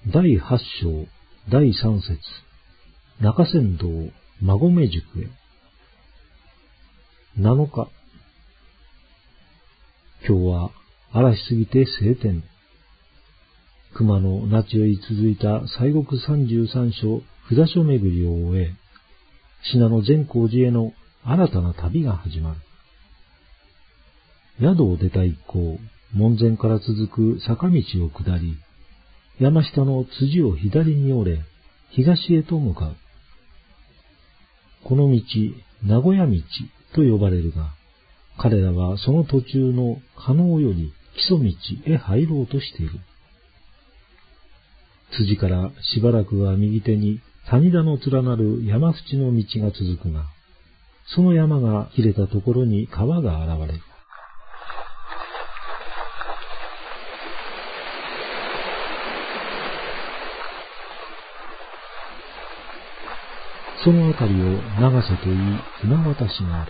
第八章第三節中山道馬込宿へ。7日。今日は嵐すぎて晴天。熊野那智より続いた西国33所札所巡りを終え、信濃善光寺への新たな旅が始まる。宿を出た一行、門前から続く坂道を下り、山下の辻を左に折れ、東へと向かう。この道、名古屋道と呼ばれるが、彼らはその途中の加納より木曽道へ入ろうとしている。辻からしばらくは右手に谷田の連なる山淵の道が続くが、その山が切れたところに川が現れる。そのあたりを長瀬といい船渡しがある。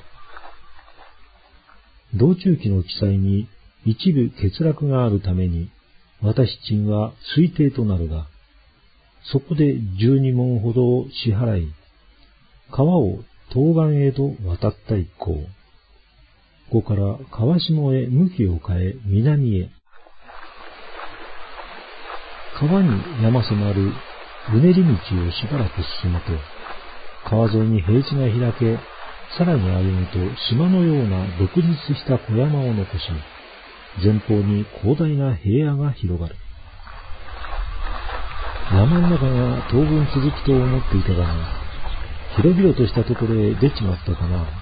道中記の記載に一部欠落があるために、渡し賃は推定となるが、そこで12文ほどを支払い、川を東岸へと渡った一行。ここから川下へ向きを変え南へ。川に山迫るうねり道をしばらく進むと、川沿いに平地が開け、さらに歩むと島のような独立した小山を残し、前方に広大な平野が広がる。山の中が当分続くと思っていたが、広々としたところへ出ちまったかな。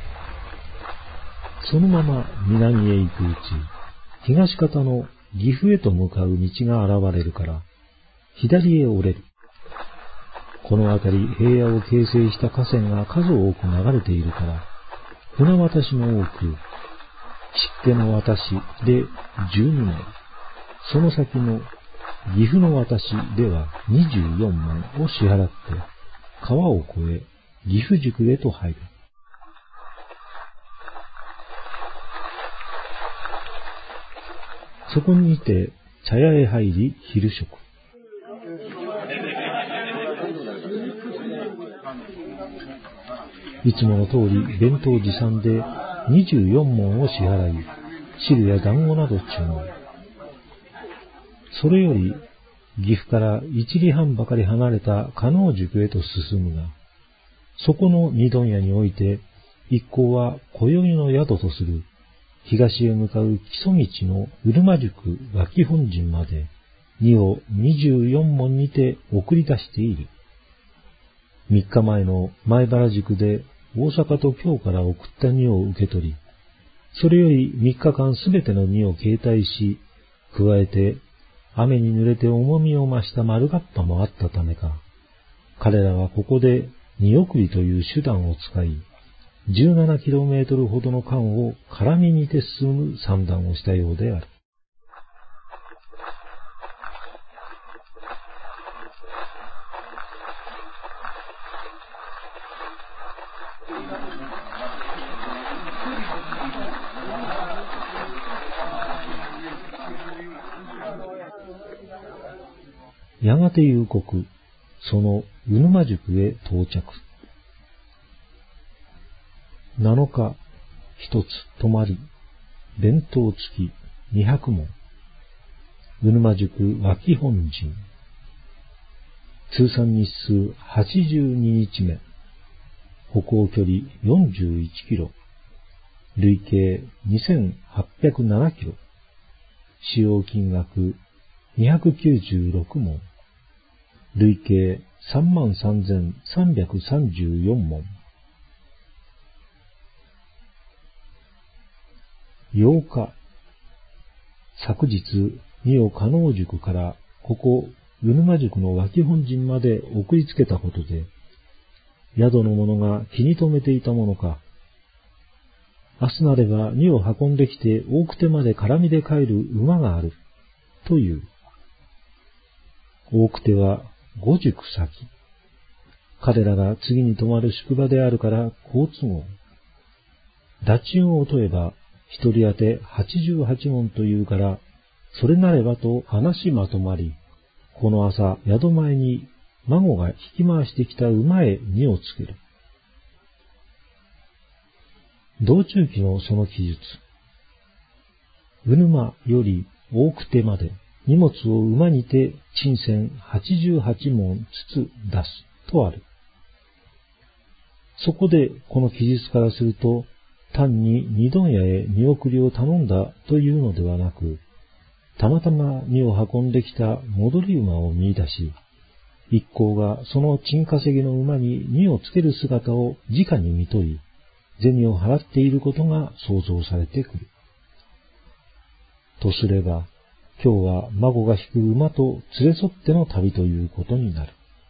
そのまま南へ行くうち、東方の岐阜へと向かう道が現れるから、左へ折れる。この辺り平野を形成した河川が数多く流れているから、船渡しも多く、湿気の渡しで12門、その先の岐阜の渡しでは24門を支払って、川を越え岐阜宿へと入る。そこにて茶屋へ入り昼食。いつもの通り弁当持参で24文を支払い、汁や団子など注文。それより岐阜から1里半ばかり離れた加納宿へと進むが、そこの二問屋において一行は今宵の宿とする東へ向かう木曽道のうるま宿脇本陣まで荷を24文にて送り出している。3日前の前原宿で大阪と京から送った荷を受け取り、それより3日間すべての荷を携帯し、加えて雨に濡れて重みを増した丸がっぱもあったためか、彼らはここで荷送りという手段を使い、17km ほどの間を絡みにて進む算段をしたようである。やがて夕刻、そのうぬま宿へ到着。7日、一つ泊まり、弁当付き200文。うぬま宿脇本陣。通算日数82日目。歩行距離41キロ。累計2807キロ。使用金額296文。累計33,334文。8日、昨日、荷を加納宿からここ、うぬま宿の脇本陣まで送りつけたことで、宿の者が気に留めていたものか、明日なれば荷を運んできて大久手まで絡みで帰る馬がある、という。大久手は5宿先。彼らが次に泊まる宿場であるから好都合。駄賃を問えば一人当て88文というから、それなればと話まとまり、 この朝、宿前に孫が引き回してきた馬へ荷をつける。道中記のその記述。うぬまより大久手まで荷物を馬にて陳線88門つつ出すとある。そこでこの記述からすると、単に二問屋へ荷送りを頼んだというのではなく、たまたま荷を運んできた戻り馬を見出し、一行がその賃稼ぎの馬に荷をつける姿を直に見とり、銭を払っていることが想像されてくる。とすれば、今日は孫が引く馬と連れ添っての旅ということになる。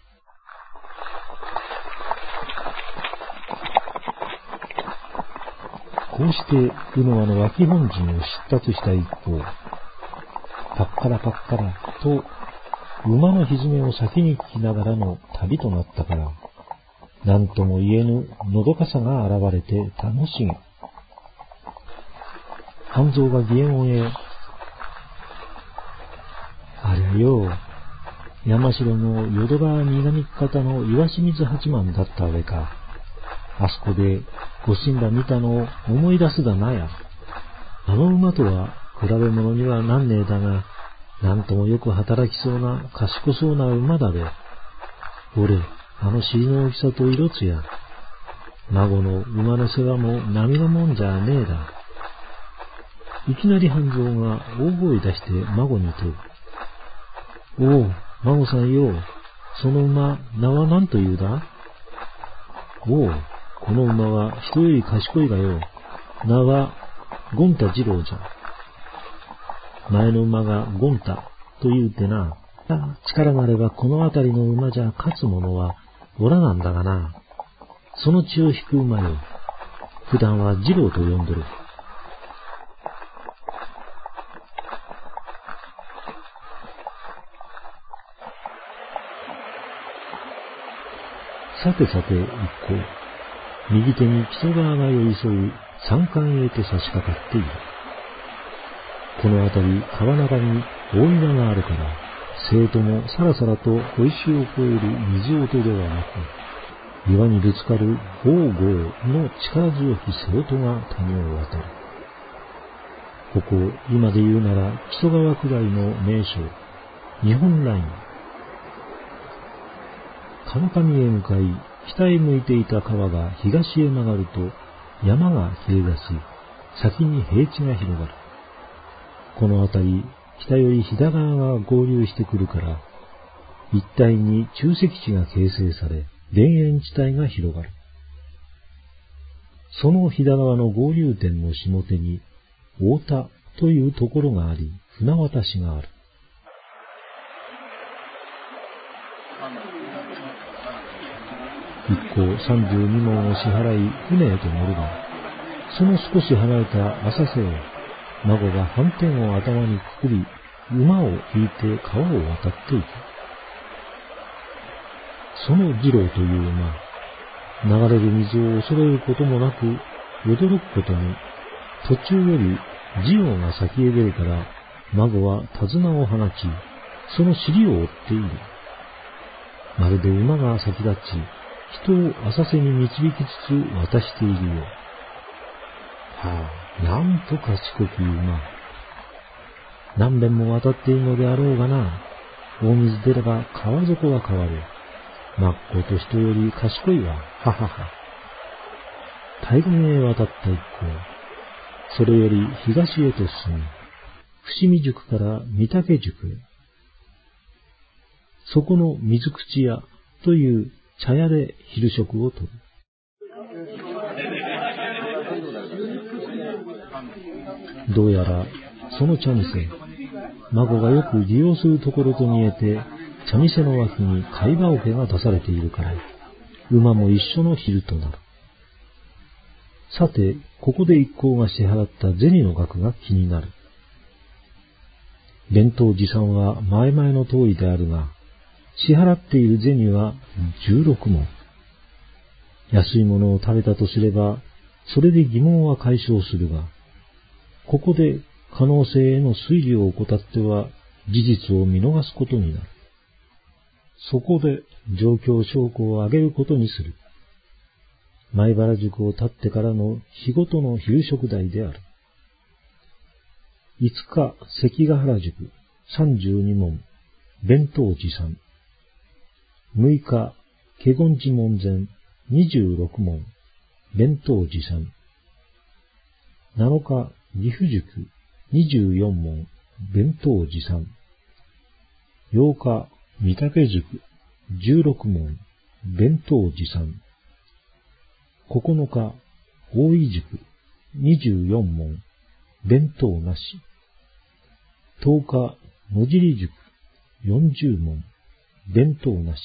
こうして、鵜沼の脇本陣を出立した一行、パッカラパッカラと馬のひずめを先に聞きながらの旅となったから、なんとも言えぬのどかさが現れて楽しげ。半蔵が義援を得、ありゃよ、山城の淀川南方の岩清水八幡だったあれか。あそこでご神羅見たのを思い出すだなや。あの馬とは比べ物にはなんねえだが、なんともよく働きそうな賢そうな馬だべ。俺、あの尻の大きさと色つや。孫の馬の世話も並のもんじゃねえだ。いきなり半蔵が大声出して孫に問う。おう、孫さんよ、その馬、名は何というだ？おう、この馬は人より賢いがよ。名は、ゴン太次郎じゃ。前の馬がゴン太と言うてな、力があればこの辺りの馬じゃ勝つ者はおらなんだがな。その血を引く馬よ。普段は次郎と呼んどる。さてさて一行、右手に木曽川が寄り添う山間へと差し掛かっている。この辺り川中に大岩があるから、生徒もさらさらと小石を越える水音ではなく、岩にぶつかるゴーゴーの力強き瀬音が谷を渡る。ここ、今で言うなら木曽川くらいの名所、日本ライン。川上へ向かい、北へ向いていた川が東へ曲がると、山が切れ出し、先に平地が広がる。この辺り、北より飛騨川が合流してくるから、一帯に中石地が形成され、田園地帯が広がる。その飛騨川の合流点の下手に、太田というところがあり、船渡しがある。一行32門を支払い、船へと乗るが、その少し離れた浅瀬を、孫が斑点を頭にくくり、馬を引いて川を渡っていく。その次郎という馬、流れる水を恐れることもなく、驚くことに、途中より次郎が先へ出るから、孫は手綱を放ち、その尻を追っている。まるで馬が先立ち、人を浅瀬に導きつつ渡しているよ。はあ、なんと賢き馬。何遍も渡っているのであろうがな。大水出れば川底が変わる。真っ向と人より賢いわ。ははは。大河へ渡った一行。それより東へと進み、伏見宿から御嶽宿へ。そこの水口屋という茶屋で昼食をとる。どうやらその茶店、孫がよく利用するところと見えて、茶店の脇に貝羽桶が出されているから、馬も一緒の昼となる。さて、ここで一行が支払った銭の額が気になる。弁当持参は前々の通りであるが、支払っている銭は16文。安いものを食べたとすれば、それで疑問は解消するが、ここで可能性への推理を怠っては事実を見逃すことになる。 そこで状況証拠を挙げることにする。前原宿を立ってからの日ごとの昼食代である。5日、関ヶ原宿、32門、弁当持参。6日、華厳寺門前、26門、弁当持参。7日、岐阜宿、24門、弁当持参。8日、御嶽宿、16門、弁当持参。9日、大井宿、24門、弁当なし。10日、野尻宿、40門、弁当なし。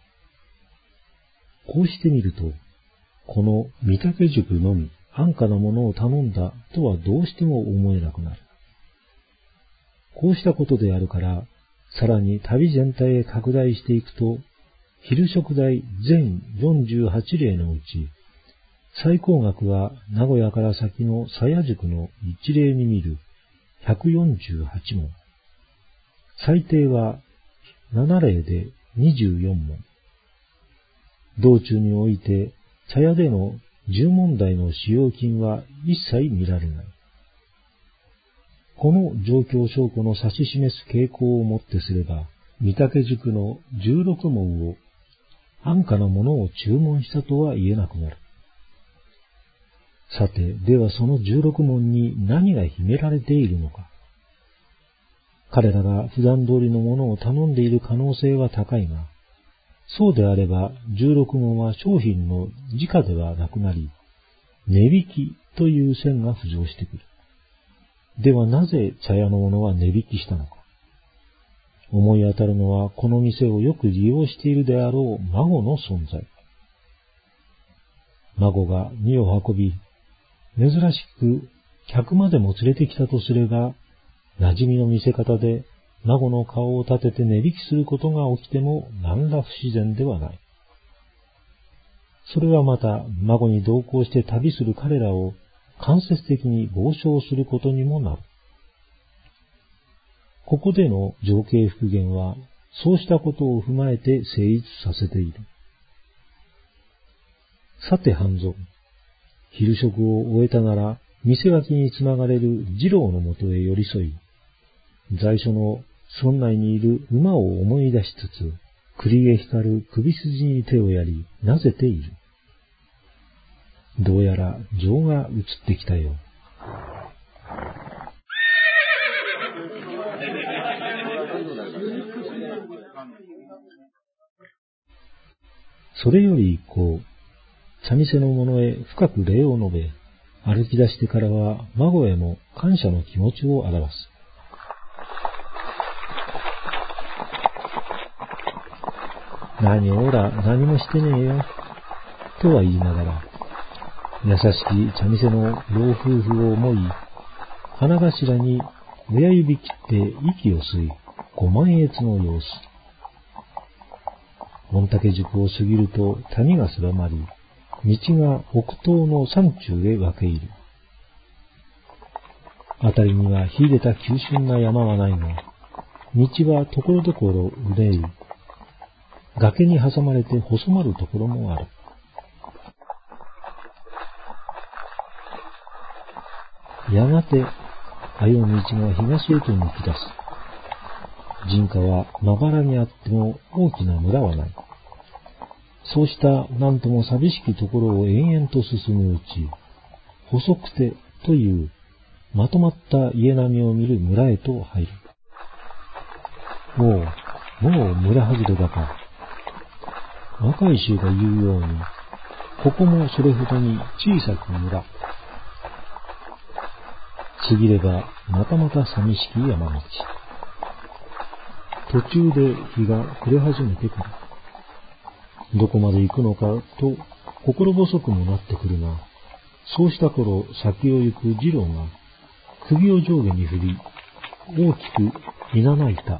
こうしてみると、この御嶽宿のみ安価なものを頼んだとはどうしても思えなくなる。こうしたことであるから、さらに旅全体へ拡大していくと、昼食代全48例のうち、最高額は名古屋から先の鞘宿の一例に見る148門。最低は7例で24門。道中において、茶屋での10問題の使用金は一切見られない。この状況証拠の指し示す傾向をもってすれば、御嶽宿の16門を安価なものを注文したとは言えなくなる。さて、ではその16門に何が秘められているのか。彼らが普段通りのものを頼んでいる可能性は高いが、そうであれば16門は商品の時価ではなくなり、値引きという線が浮上してくる。ではなぜ茶屋の者は値引きしたのか。思い当たるのはこの店をよく利用しているであろう孫の存在。孫が荷を運び、珍しく客までも連れてきたとすれば、馴染みの見せ方で孫の顔を立てて値引きすることが起きても何ら不自然ではない。それはまた孫に同行して旅する彼らを間接的に傍聴することにもなる。ここでの情景復元はそうしたことを踏まえて成立させている。さて半蔵、昼食を終えたなら店脇につながれる次郎のもとへ寄り添い、在所の村内にいる馬を思い出しつつ、栗へ光る首筋に手をやり、なぜている。どうやら情が移ってきたよ。それより一行、茶店の者へ深く礼を述べ、歩き出してからは孫へも感謝の気持ちを表す。何おら何もしてねえよ、とは言いながら、優しき茶店の老夫婦を思い、花頭に親指切って息を吸い、ご満悦の様子。御嶽宿を過ぎると谷が狭まり、道が北東の山中へ分け入る。辺りには秀でた急峻な山はないが、道はところどころうねり、崖に挟まれて細まるところもある。やがて、歩む道が東へと抜き出す。人家はまばらにあっても大きな村はない。そうしたなんとも寂しきところを延々と進むうち、細くてというまとまった家並みを見る村へと入る。もう村外れだか。若い衆が言うように、ここもそれほどに小さく村。過ぎればまたまた寂しき山道。途中で日が暮れ始めてくる。どこまで行くのかと心細くもなってくるが、そうした頃先を行く次郎が首を上下に振り、大きくいなないた。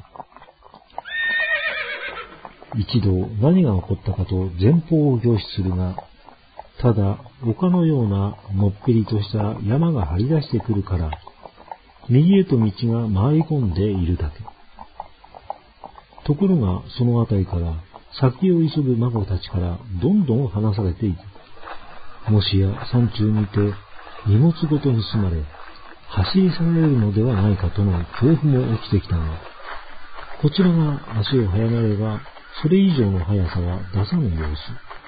一度何が起こったかと前方を凝視するが、ただ丘のようなのっぺりとした山が張り出してくるから、右へと道が回り込んでいるだけ。 ところがそのあたりから先を急ぐ孫たちからどんどん離されていく。もしや山中にて荷物ごと盗まれ、走り去られるのではないかとの恐怖も起きてきたが、こちらが足を速めれば、それ以上の速さは出さぬ様子。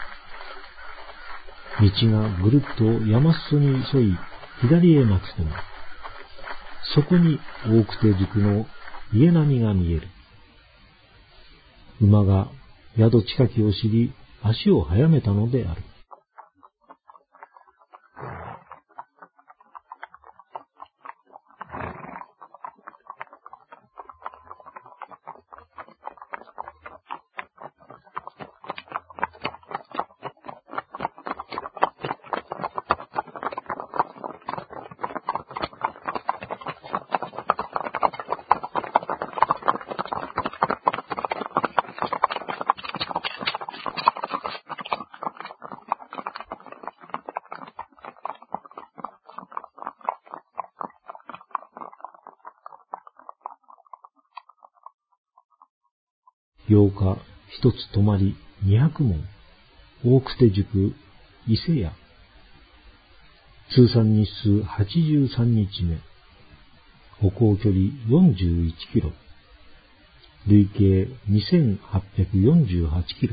道がぐるっと山裾に沿い、左へ巻き込む。そこに大久手宿の家並みが見える。馬が宿近きを知り、足を速めたのである。8日、一つ泊まり200門、大久手宿、伊勢屋。通算日数83日目。歩行距離41キロ。累計2848キロ。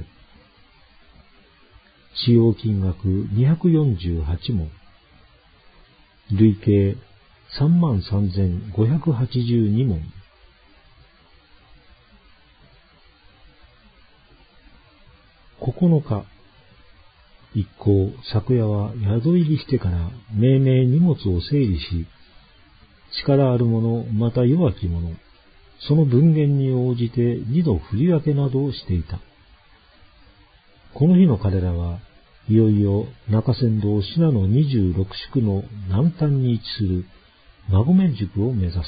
使用金額248門。累計33,582門。9日、一行、昨夜は宿入りしてからめいめい荷物を整理し、力ある者、また弱き者、その分限に応じて2度振り分けなどをしていた。この日の彼らはいよいよ中山道信濃26宿の南端に位置する馬込宿を目指す。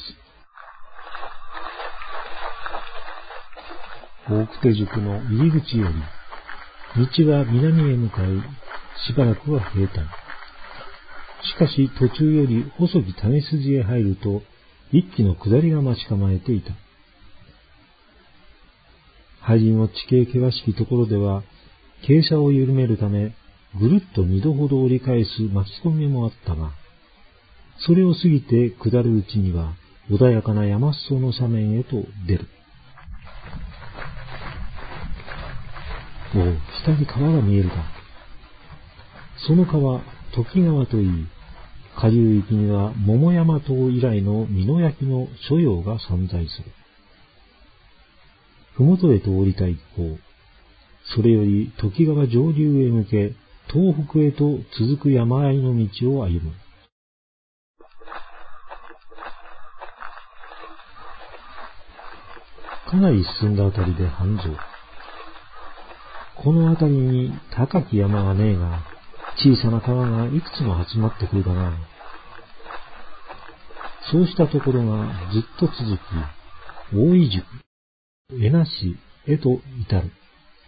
大久手宿の入り口より、道は南へ向かい、しばらくは平坦。しかし途中より細き谷筋へ入ると、一気の下りが待ち構えていた。入りの地形険しきところでは、傾斜を緩めるため、ぐるっと2度ほど折り返す巻き込みもあったが、それを過ぎて下るうちには、穏やかな山裾の斜面へと出る。おう、下に川が見えるか。その川、時川といい、下流域には桃山島以来の美濃焼の所用が散在する。ふもとへと降りた一方、それより時川上流へ向け、東北へと続く山あいの道を歩む。かなり進んだあたりで半蔵。このあたりに高き山はねえが、小さな川がいくつも集まってくるかな。そうしたところがずっと続き、大井宿、江那市へと至る。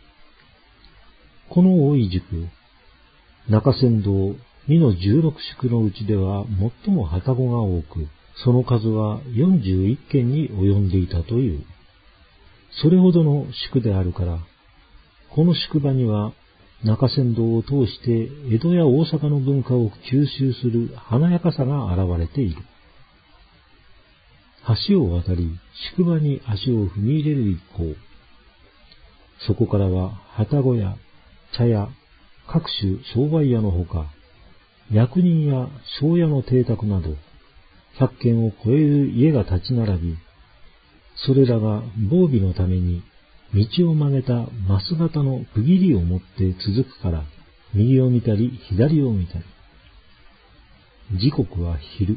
この大井宿、中山道2の16宿のうちでは最も旅籠が多く、その数は41軒に及んでいたという。それほどの宿であるから、この宿場には中山道を通して江戸や大阪の文化を吸収する華やかさが現れている。橋を渡り宿場に足を踏み入れる一行。そこからは旅籠や茶屋、各種商売屋のほか、役人や商屋の邸宅など、100軒を超える家が立ち並び、それらが防備のために道を曲げたマス型の区切りを持って続くから、右を見たり左を見たり。時刻は昼。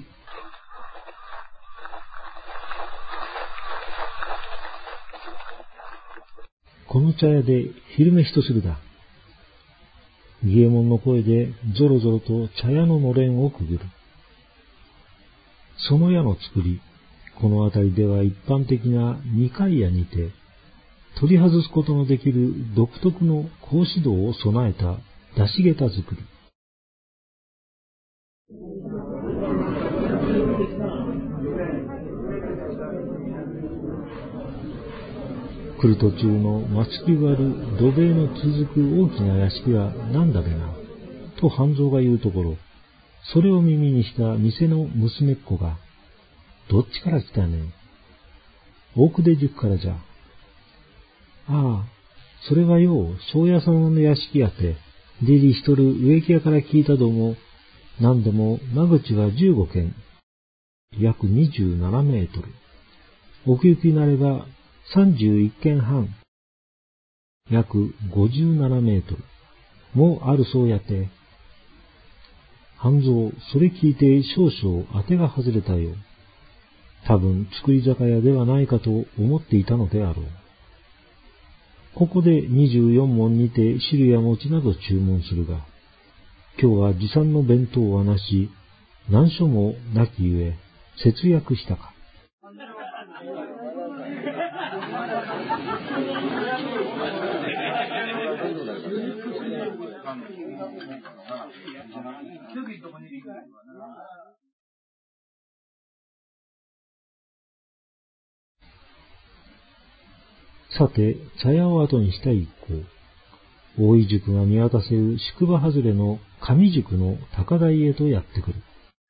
この茶屋で昼飯とするだ。儀右衛門の声でぞろぞろと茶屋ののれんをくぐる。その屋の作り、この辺りでは一般的な二階屋にて、取り外すことのできる独特の格子戸を備えた出し下駄作り。 来る途中の松木割る土塀の続く大きな屋敷は何だべな、と半蔵が言うところ、それを耳にした店の娘っ子が、どっちから来たねん。大久手塾からじゃ。ああ、それはよう、庄屋様の屋敷やて、出入りしとる植木屋から聞いたども、何でも間口は15軒、約27メートル。奥行きなれば31軒半、約57メートルもあるそうやて。半蔵、それ聞いて少々当てが外れたよ。多分作り酒屋ではないかと思っていたのであろう。ここで24文にて汁や餅など注文するが、今日は持参の弁当はなし、何所もなきゆえ、節約したか。さて、茶屋を後にした一行、大井宿が見渡せる宿場外れの上宿の高台へとやってくる。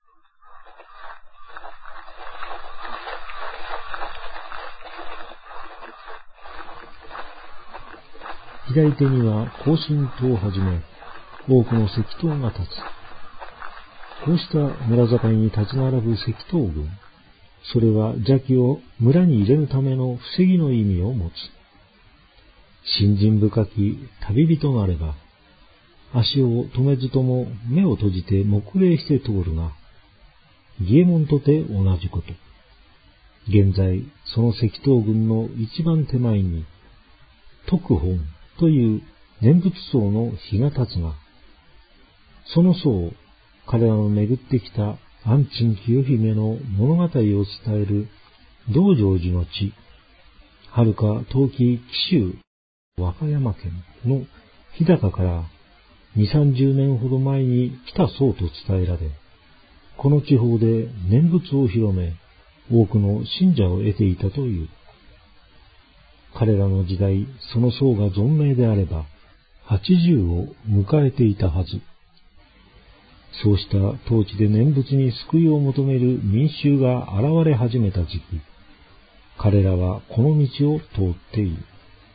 左手には庚申塔をはじめ、多くの石塔が立つ。こうした村境に立ち並ぶ石塔群、それは邪気を村に入れるための防ぎの意味を持つ。信心深き旅人なれば、足を止めずとも目を閉じて黙礼して通るが、儀右衛門とて同じこと。現在、その石塔群の一番手前に、徳本という念仏僧の碑が立つが、その僧、彼らの巡ってきた安珍清姫の物語を伝える道成寺の地、はるか遠き紀州和歌山県の日高から2、30年ほど前に来た僧と伝えられ、この地方で念仏を広め、多くの信者を得ていたという。彼らの時代、その僧が存命であれば、80を迎えていたはず。そうした当地で念仏に救いを求める民衆が現れ始めた時期、彼らはこの道を通っている。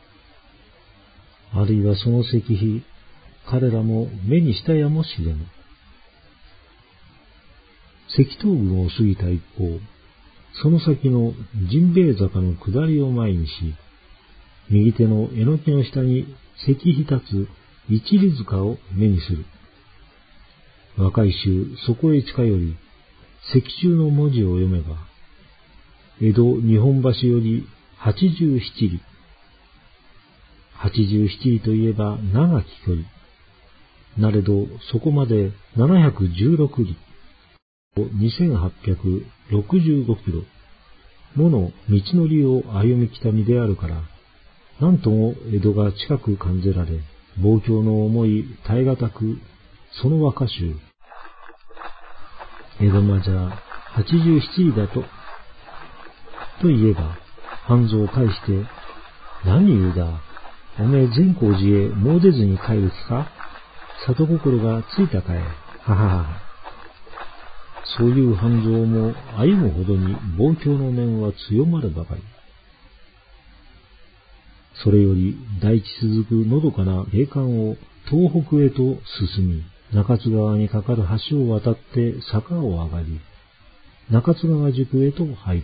あるいはその石碑、彼らも目にしたやもしれぬ。石塔群を過ぎた一方、その先のジンベエ坂の下りを前にし、右手のえのきの下に石碑立つ一里塚を目にする。若い衆そこへ近寄り、石柱の文字を読めば、江戸日本橋より87里。87里といえば長き距離。なれどそこまで716里。2865キロもの道のりを歩み来た身であるから、なんとも江戸が近く感じられ、望郷の思い耐え難く、その和歌集。江戸間じゃ87里だと。と言えば、半蔵を返して、何言うだ、おめえ善光寺へもう出ずに帰る気か？里心がついたかえ、ははは。そういう半蔵も歩むほどに望郷の念は強まるばかり。それより大地続くのどかな景観を東北へと進み、中津川に架かる橋を渡って坂を上がり、中津川宿へと入る。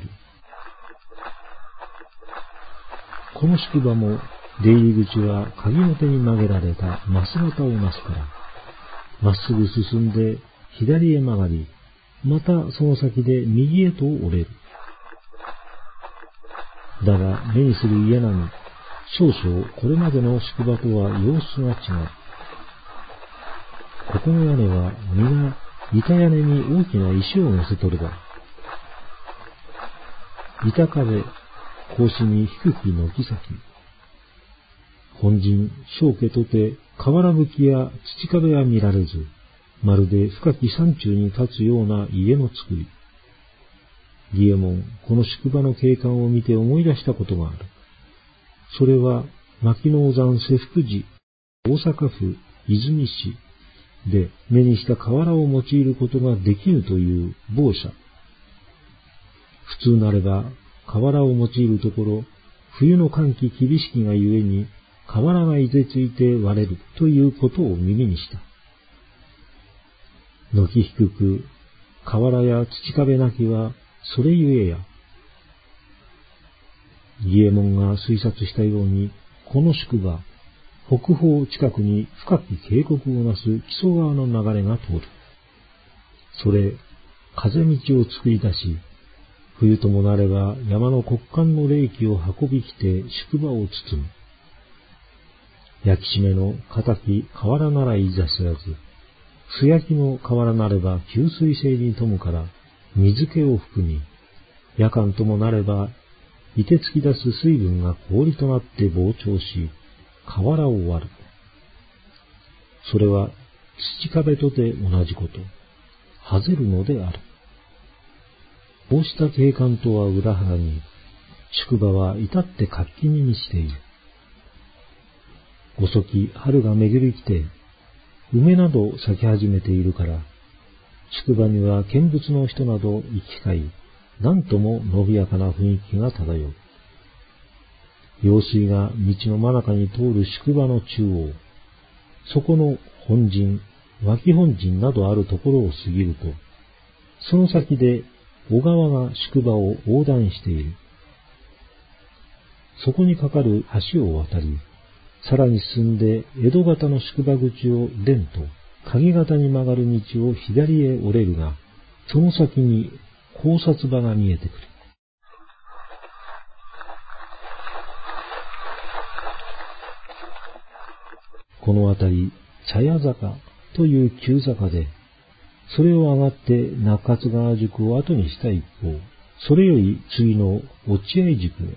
この宿場も出入り口は鍵の手に曲げられたマス型をなすから、まっすぐ進んで左へ曲がり、またその先で右へと折れる。だが目にする家並み、少々これまでの宿場とは様子が違う。ここの屋根は皆板屋根に大きな石を乗せとるが、板壁、格子に低き軒先。本陣、正家とて瓦葺きや土壁は見られず、まるで深き山中に立つような家の作り。儀右衛門、この宿場の景観を見て思い出したことがある。 それは牧野山瀬福寺、大阪府和泉市で目にした瓦を用いることができぬという某社。普通なれば瓦を用いるところ、冬の寒気厳しきがゆえに瓦がいぜついて割れるということを耳にした。軒低く瓦や土壁なきはそれゆえや。義右衛門が推察したように、この宿場、北方近くに深き渓谷をなす木曽川の流れが通る。それ、風道を作り出し、冬ともなれば山の骨幹の冷気を運び来て宿場を包む。焼き締めの固き瓦ならいざ知らず、素焼きの瓦なれば吸水性に富むから水気を含み、夜間ともなれば凍てつき出す水分が氷となって膨張し、瓦を割る。それは土壁とて同じこと、はぜるのである。こうした景観とは裏腹に、宿場は至って活気に満ちている。遅き春が巡り来て、梅など咲き始めているから、宿場には見物の人など行き交い、なんとも伸びやかな雰囲気が漂う。用水が道の真中に通る宿場の中央、そこの本陣、脇本陣などあるところを過ぎると、その先で小川が宿場を横断している。そこにかかる橋を渡り、さらに進んで江戸方の宿場口を連と鍵型に曲がる道を左へ折れるが、その先に考察場が見えてくる。この辺り、茶屋坂という急坂で、それを上がって中勝川宿を後にした一方、それより次の落合宿へ。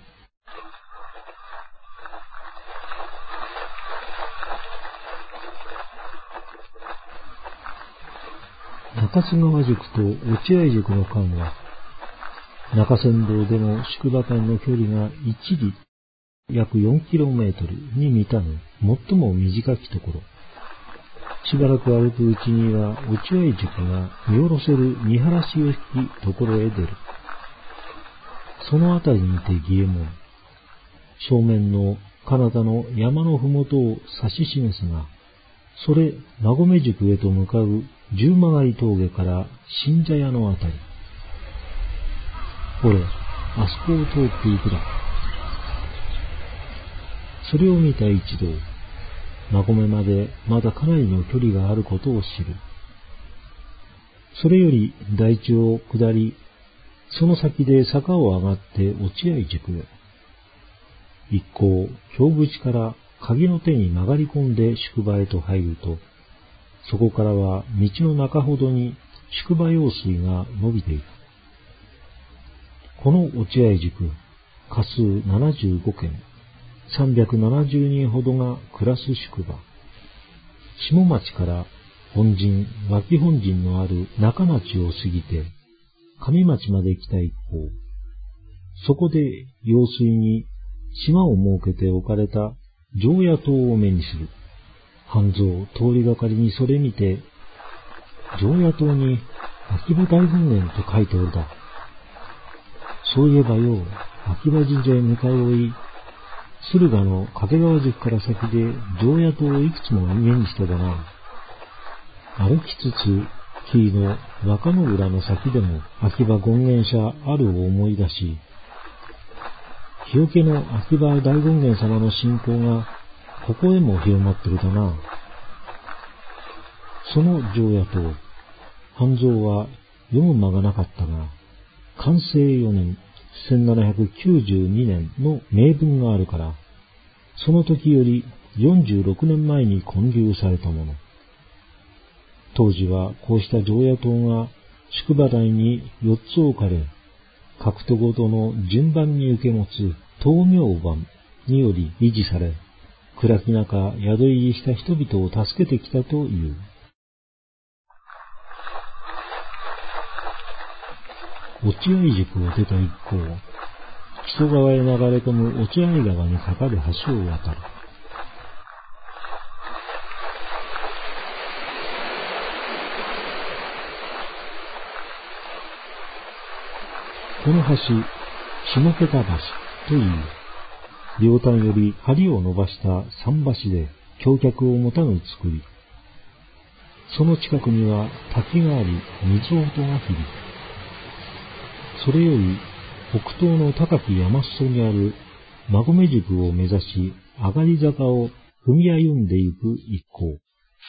中津川宿と落合宿の間は、中山道での宿場間の距離が一里約 4km に満たぬ最も短きところ。しばらく歩くうちには落合宿が見下ろせる見晴らしを引きところへ出る。そのあたりにて義右衛門、正面の彼方の山のふもとを指し示すが、それ馬込宿へと向かう十曲峠から新茶屋のあたり。ほれ、あそこを通っていくだ。それを見た一同、馬込までまだかなりの距離があることを知る。それより台地を下り、その先で坂を上がって落合宿へ。一行、京口から鍵の手に曲がり込んで宿場へと入ると、そこからは道の中ほどに宿場用水が伸びていた。この落合宿、家数75軒、370人ほどが暮らす宿場。下町から本陣、脇本陣のある中町を過ぎて、上町まで来た一方、そこで用水に島を設けて置かれた常夜灯を目にする。半蔵通りがかりにそれ見て、常夜灯に秋葉大権現と書いておるだ。そういえばよ、秋葉神社へ向かい追い、駿河の掛川宿から先で常夜灯をいくつも目にしただな。歩きつつ、紀伊の若野浦の先でも秋葉権現者あるを思い出し、日よけの秋葉大権現様の信仰がここへも広まってるだな。その常夜灯、半蔵は読む間がなかったが、寛政4年、1792年の名文があるから、その時より46年前に建立されたもの。当時はこうした常夜灯が宿場台に4つ置かれ、各都ごとの順番に受け持つ灯明番により維持され、暗き中宿入りした人々を助けてきたという。落合宿を出た一行、 木曽川へ流れ込む落合川に架かる橋を渡る。この橋、下桁橋といい、両端より梁を伸ばした桟橋で橋脚を持たぬ作り、その近くには滝があり、水音が響く。それより北東の高き山裾にある馬込宿を目指し、上がり坂を踏み歩んでいく一行。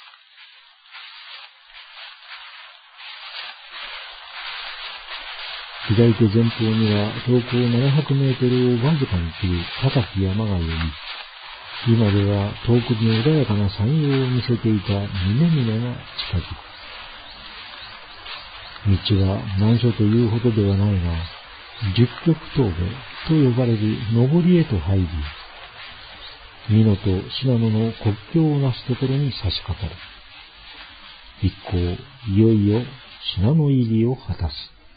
左手前方には標高700メートルをわずかに切る高き山がより、今では遠くに穏やかな山陽を見せていた峰々が近づく。道は難所というほどではないが、十曲峠と呼ばれる上りへと入り、美濃と信濃の国境をなすところに差し掛かる。一行、いよいよ信濃入りを果たす。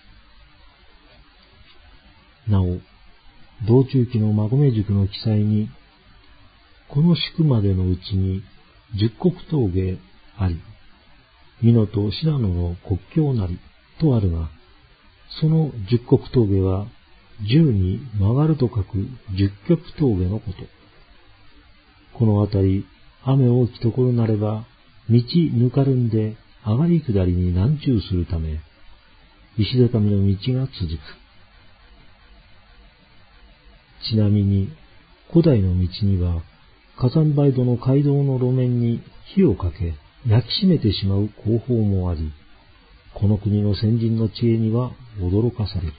なお、道中記の馬込宿の記載に、この宿までのうちに十国峠あり、美濃と信濃の国境なりとあるが、その十国峠は十に曲がると書く十極峠のこと。このあたり、雨多きところなれば、道ぬかるんで上がり下りに難中するため、石畳の道が続く。ちなみに、古代の道には、火山灰土の街道の路面に火をかけ、焼き締めてしまう工法もあり、この国の先人の知恵には驚かされる。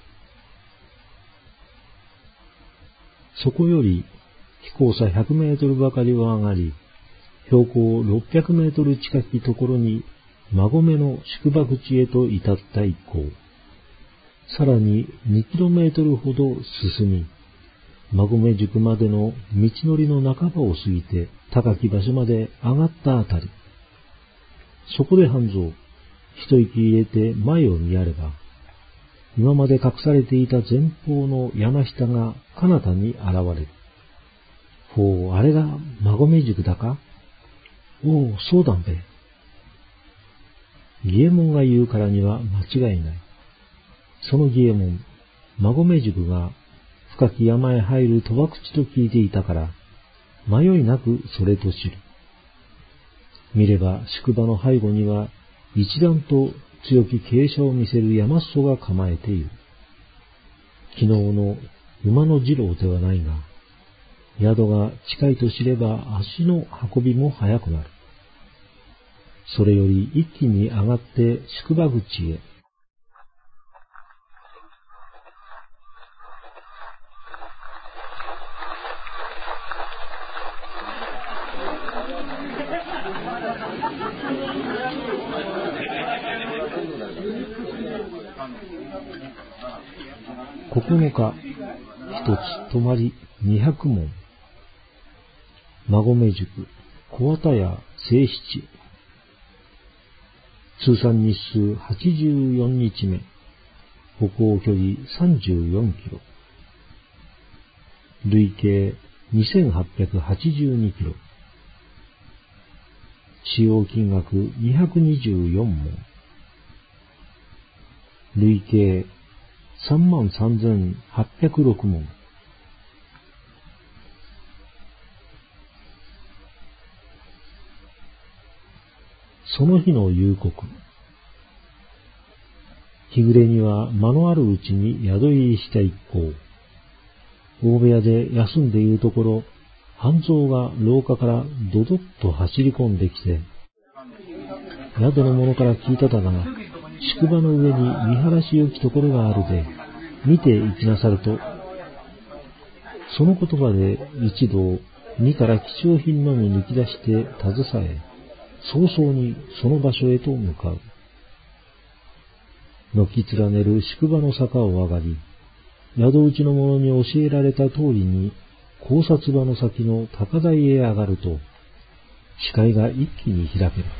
そこより、飛行差100メートルばかりは上がり、標高600メートル近きところに、馬込の宿場口へと至った一行。さらに2キロメートルほど進み、馬込宿までの道のりの半ばを過ぎて高き場所まで上がったあたり、そこで半蔵、一息入れて前を見やれば、今まで隠されていた前方の山下が彼方に現れる。ほう、あれが馬込宿だか？おう、そうだんべ。義右衛門が言うからには間違いない。その義右衛門、馬込宿が深き山へ入る賭博地と聞いていたから、迷いなくそれと知る。見れば宿場の背後には一段と強き傾斜を見せる山裾が構えている。昨日の馬の次郎ではないが、宿が近いと知れば足の運びも早くなる。それより一気に上がって宿場口へ。9日、一つ泊まり200文。馬込宿、小綿屋正七。通算日数84日目。歩行距離34キロ。累計2882キロ。使用金額224文。累計33,806文。その日の夕刻。日暮れには間のあるうちに宿入りした一行。大部屋で休んでいるところ、半蔵が廊下からドドッと走り込んできて、宿の者から聞いただが、宿場の上に見晴らし良きところがあるで、見て行きなさると、その言葉で一同、荷から貴重品のみ抜き出して携え、早々にその場所へと向かう。軒連ねる宿場の坂を上がり、宿内の者に教えられた通りに、高札場の先の高台へ上がると、視界が一気に開ける。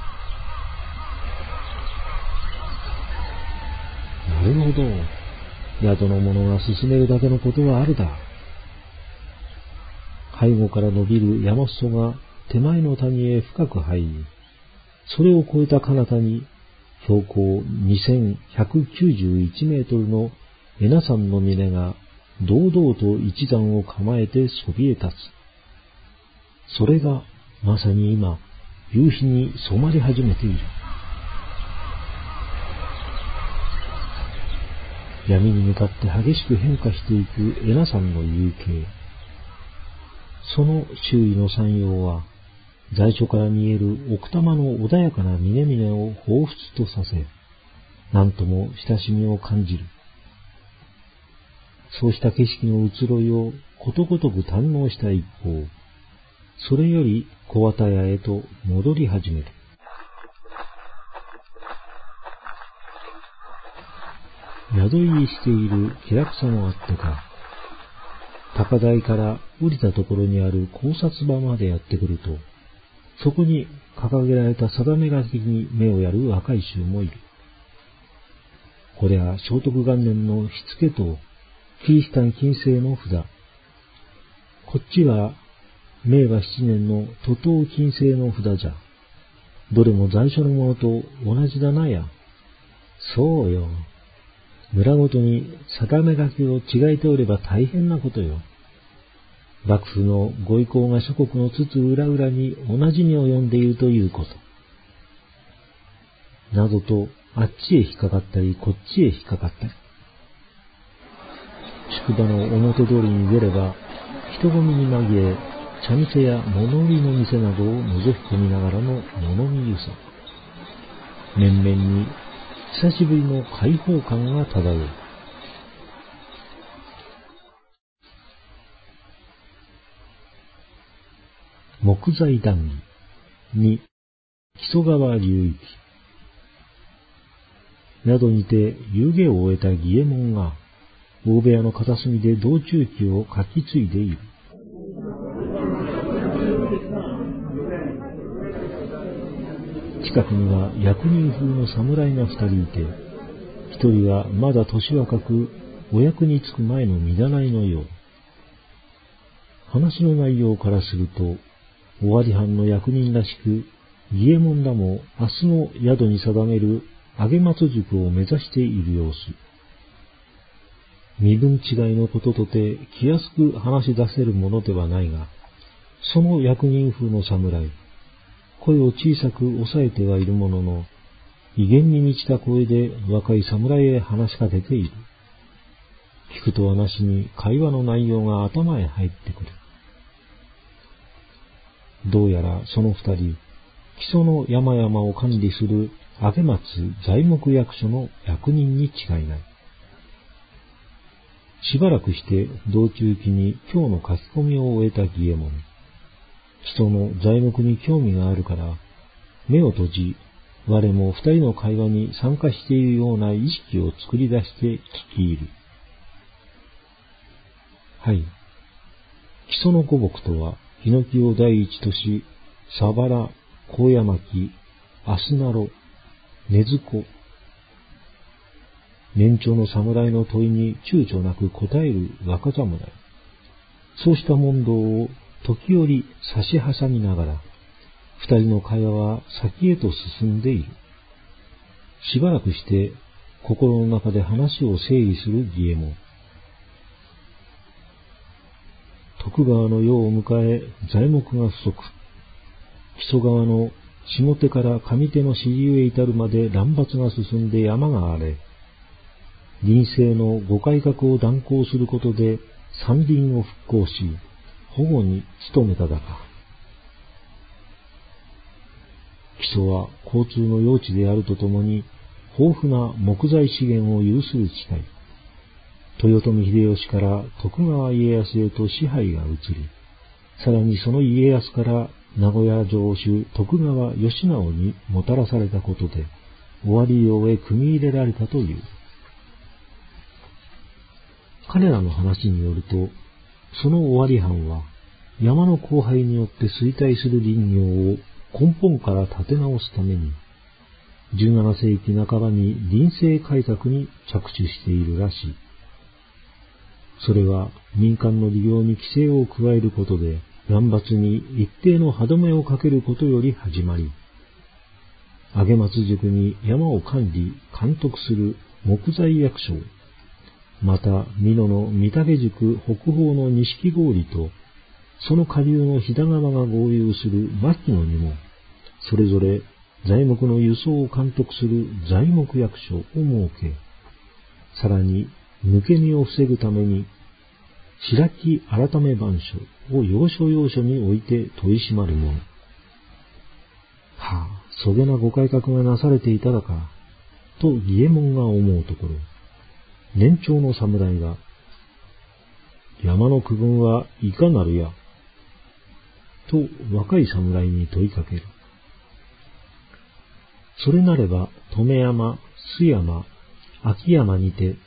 なるほど。 宿の者が進めるだけのことはあるだ。背後から伸びる山裾が手前の谷へ深く入り、それを越えた彼方に標高2191メートルの恵那山の峰が堂々と一段を構えてそびえ立つ。それがまさに今、夕日に染まり始めている。闇に向かって激しく変化していく恵那山の夕景。その周囲の山陽は、在所から見える奥多摩の穏やかな峰々を彷彿とさせ、なんとも親しみを感じる。そうした景色の移ろいをことごとく堪能した一方、それより小綿屋へと戻り始める。宿入りしている気楽さもあってか、高台から降りたところにある考察場までやってくると、そこに掲げられた定め書きに目をやる若い衆もいる。これは聖徳元年の火付とキリシタン禁制の札。こっちは明和7年の徒党禁制の札じゃ。どれも在所のものと同じだなや。そうよ。村ごとに定め書きを違えておれば大変なことよ。幕府のご意向が諸国のつつ裏々に同じに及んでいるということ。などとあっちへ引っかかったりこっちへ引っかかったり。宿場の表通りに出れば人混みに紛れ、茶店や物売りの店などを覗き込みながらの物見ゆさ。面々に久しぶりの開放感が漂う。木材談義に木曽川流域。宿にて遊戯を終えた義右衛門が大部屋の片隅で道中記を書き継いでいる。近くには役人風の侍が2人いて、1人はまだ年若くお役に就く前の見習いのよう。話の内容からすると、尾張藩の役人らしく、義右衛門らも明日の宿に定める上松塾を目指している様子。身分違いのこととて気安く話し出せるものではないが、その役人風の侍、声を小さく抑えてはいるものの、威厳に満ちた声で若い侍へ話しかけている。聞くとはなしに会話の内容が頭へ入ってくる。どうやらその二人、木曽の山々を管理する上松材木役所の役人に違いない。しばらくして道中記に今日の書き込みを終えた義右衛門。木曽の材木に興味があるから、目を閉じ、我も二人の会話に参加しているような意識を作り出して聞き入る。はい。木曽の古木とは、ヒノキを第一とし、サバラ、高野巻、アスナロ、ネズコ。年長の侍の問いに躊躇なく答える若侍。そうした問答を時折差し挟みながら、二人の会話は先へと進んでいる。しばらくして心の中で話を整理する義右衛門。徳川の世を迎え材木が不足。木曽川の下手から上手の支流へ至るまで乱伐が進んで山が荒れ、林政のご改革を断行することで山林を復興し、保護に努めただか。木曽は交通の要地であるとともに、豊富な木材資源を有する地帯。豊臣秀吉から徳川家康へと支配が移り、さらにその家康から名古屋城主徳川義直にもたらされたことで、尾張領へ組み入れられたという。彼らの話によると、その尾張藩は山の荒廃によって衰退する林業を根本から立て直すために、17世紀半ばに林政改革に着手しているらしい。 それは民間の利用に規制を加えることで、乱伐に一定の歯止めをかけることより始まり、上松宿に山を管理、監督する木材役所、また美濃の御嶽宿北方の錦郡と、その下流の飛騨川が合流する牧野にも、それぞれ材木の輸送を監督する材木役所を設け、さらに抜け荷を防ぐために、白木改め番所を要所要所に置いて取り締まるもの。はあ、そげなご改革がなされていただか、と義右衛門が思うところ、年長の侍が、山の区分はいかなるや、と若い侍に問いかける。それなれば、留山、須山、秋山にて、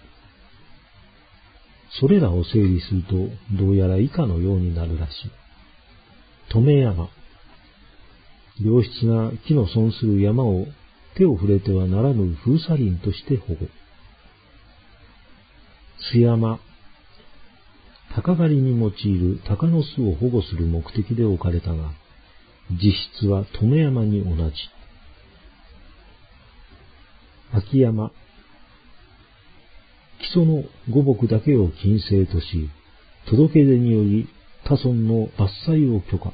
それらを整理すると、どうやら以下のようになるらしい。留山。良質な木の損する山を手を触れてはならぬ封鎖林として保護。須山。鷹狩りに用いる鷹の巣を保護する目的で置かれたが、実質は留山に同じ。秋山。基礎の五木だけを禁制とし、届け出により他村の伐採を許可。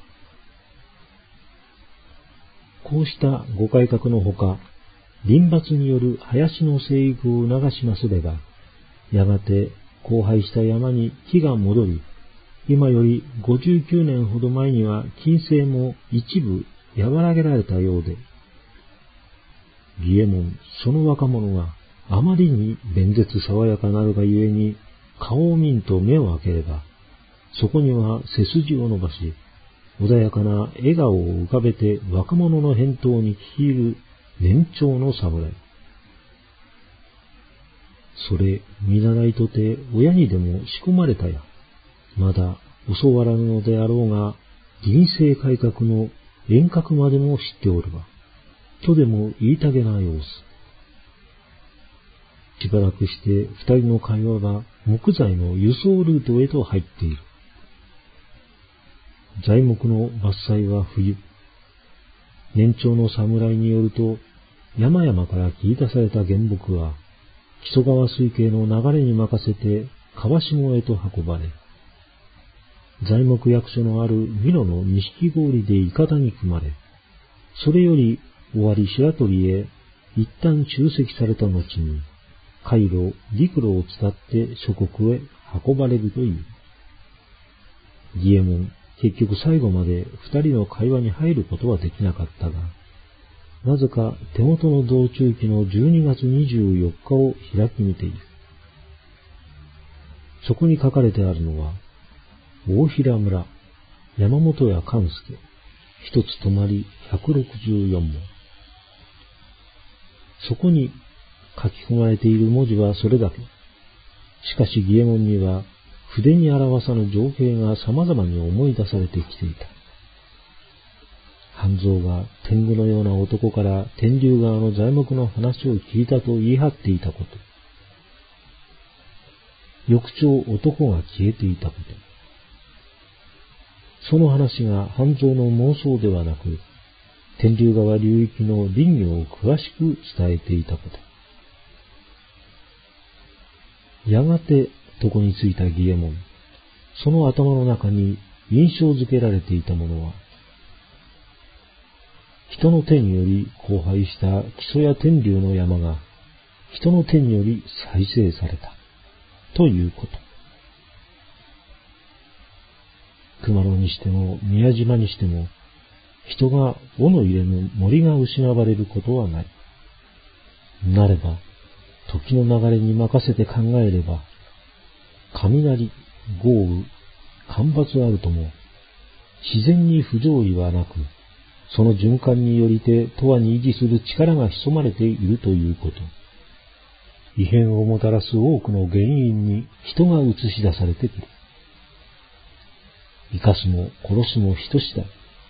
こうしたご改革のほか、林伐による林の生育を促しますれば、やがて荒廃した山に木が戻り、今より59年ほど前には禁制も一部和らげられたようで、義右衛門、その若者があまりに弁舌爽やかなるがゆえに、顔を見んと目を開ければ、そこには背筋を伸ばし、穏やかな笑顔を浮かべて若者の返答に聞き入る年長の侍。それ見習いとて親にでも仕込まれたや。まだ教わらぬのであろうが、人生改革の遠隔までも知っておるわ。とでも言いたげな様子。しばらくして二人の会話が木材の輸送ルートへと入っている。材木の伐採は冬。年長の侍によると、山々から切り出された原木は、木曽川水系の流れに任せて川下へと運ばれ、材木役所のある美濃の錦郡でいかだに組まれ、それより尾張白鳥へ一旦集積された後に、海路、陸路を伝って諸国へ運ばれるという。義右衛門、結局最後まで二人の会話に入ることはできなかったが、なぜか手元の道中記の12月24日を開き見ている。そこに書かれてあるのは、大平村、山本屋勘助、一つ泊まり164文。そこに書き込まれている文字はそれだけ。しかし義右衛門には、筆に表さぬ情景が様々に思い出されてきていた。半蔵が天狗のような男から天竜川の材木の話を聞いたと言い張っていたこと。翌朝男が消えていたこと。その話が半蔵の妄想ではなく、天竜川流域の林業を詳しく伝えていたこと。やがて床についた義右衛門、その頭の中に印象づけられていたものは、人の手により荒廃した木曽や天竜の山が人の手により再生されたということ。熊野にしても宮島にしても、人が尾の入れぬ森が失われることはない。なれば、時の流れに任せて考えれば、雷、豪雨、干ばつあるとも、自然に不条理はなく、その循環によりて永遠に維持する力が潜まれているということ。異変をもたらす多くの原因に人が映し出されてくる。生かすも殺すも等しだ。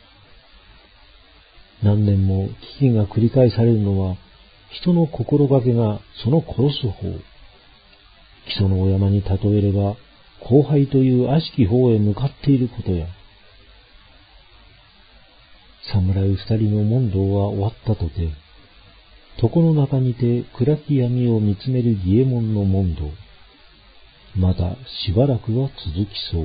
何年も危機が繰り返されるのは、人の心がけがその殺す方。木曽のお山に例えれば、 荒廃という悪しき方へ向かっていることや、侍二人の問答は終わったとて、床の中にて暗き闇を見つめる儀右衛門の問答、まだしばらくは続きそう。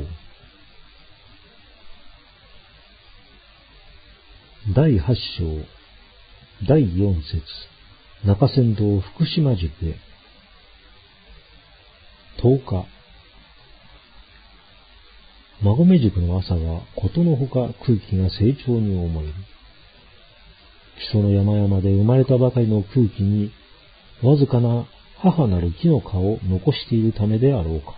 第八章第四節中山道福島塾へ。10日、馬込塾の朝はことのほか空気が清調に思える。木曽の山々で生まれたばかりの空気にわずかな母なる木の葉を残しているためであろうか。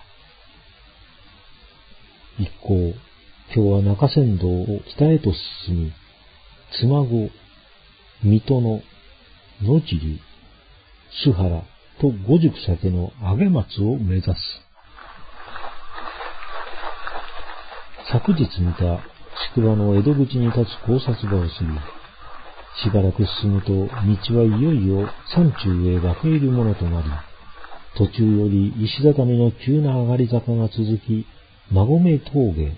一行、今日は中山道を北へと進み、妻子、水戸の野尻、須原と五宿酒の揚げ松を目指す。昨日見た宿場の江戸口に立つ高札場を過ぎ、しばらく進むと道はいよいよ山中へ分け入るものとなり、途中より石畳の急な上がり坂が続き、馬込峠。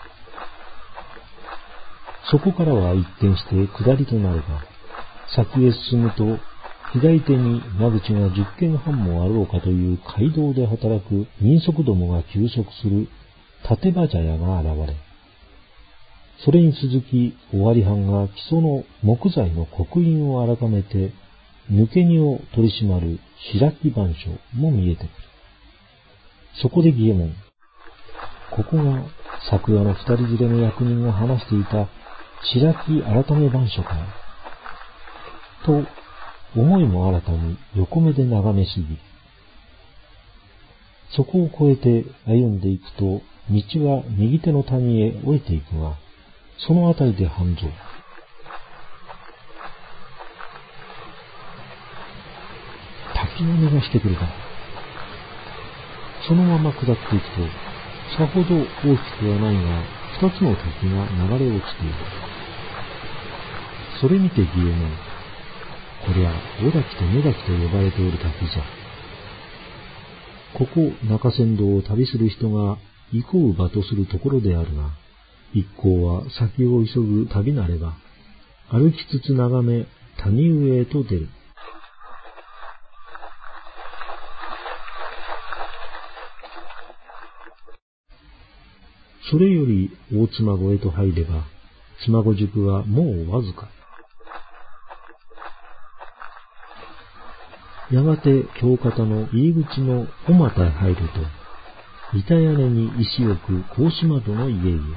そこからは一転して下りとなるが、先へ進むと左手に間口が10軒半もあろうかという街道で働く人足どもが休息する立場茶屋が現れ、それに続き尾張藩が木曽の木材の刻印を改めて抜け荷を取り締まる白木番所も見えてくる。そこで儀右衛門、ここが昨夜の二人連れの役人が話していた白木改め番所かと思いも新たに横目で眺めすぎ、そこを越えて歩んでいくと道は右手の谷へ降りていくが、そのあたりで半蔵、滝の音がしてくるが、そのまま下っていくと、さほど大きくはないが、二つの滝が流れ落ちている。それ見て儀右衛門、こりゃ尾滝と目滝と呼ばれておる滝じゃ。ここ中山道を旅する人が行こう場とするところであるが、一行は先を急ぐ旅なれば、歩きつつ眺め谷上へと出る。それより大妻子へと入れば、妻子宿はもうわずか。やがて京方の入り口の小股へ入ると、板屋根に石置く格子窓の家々。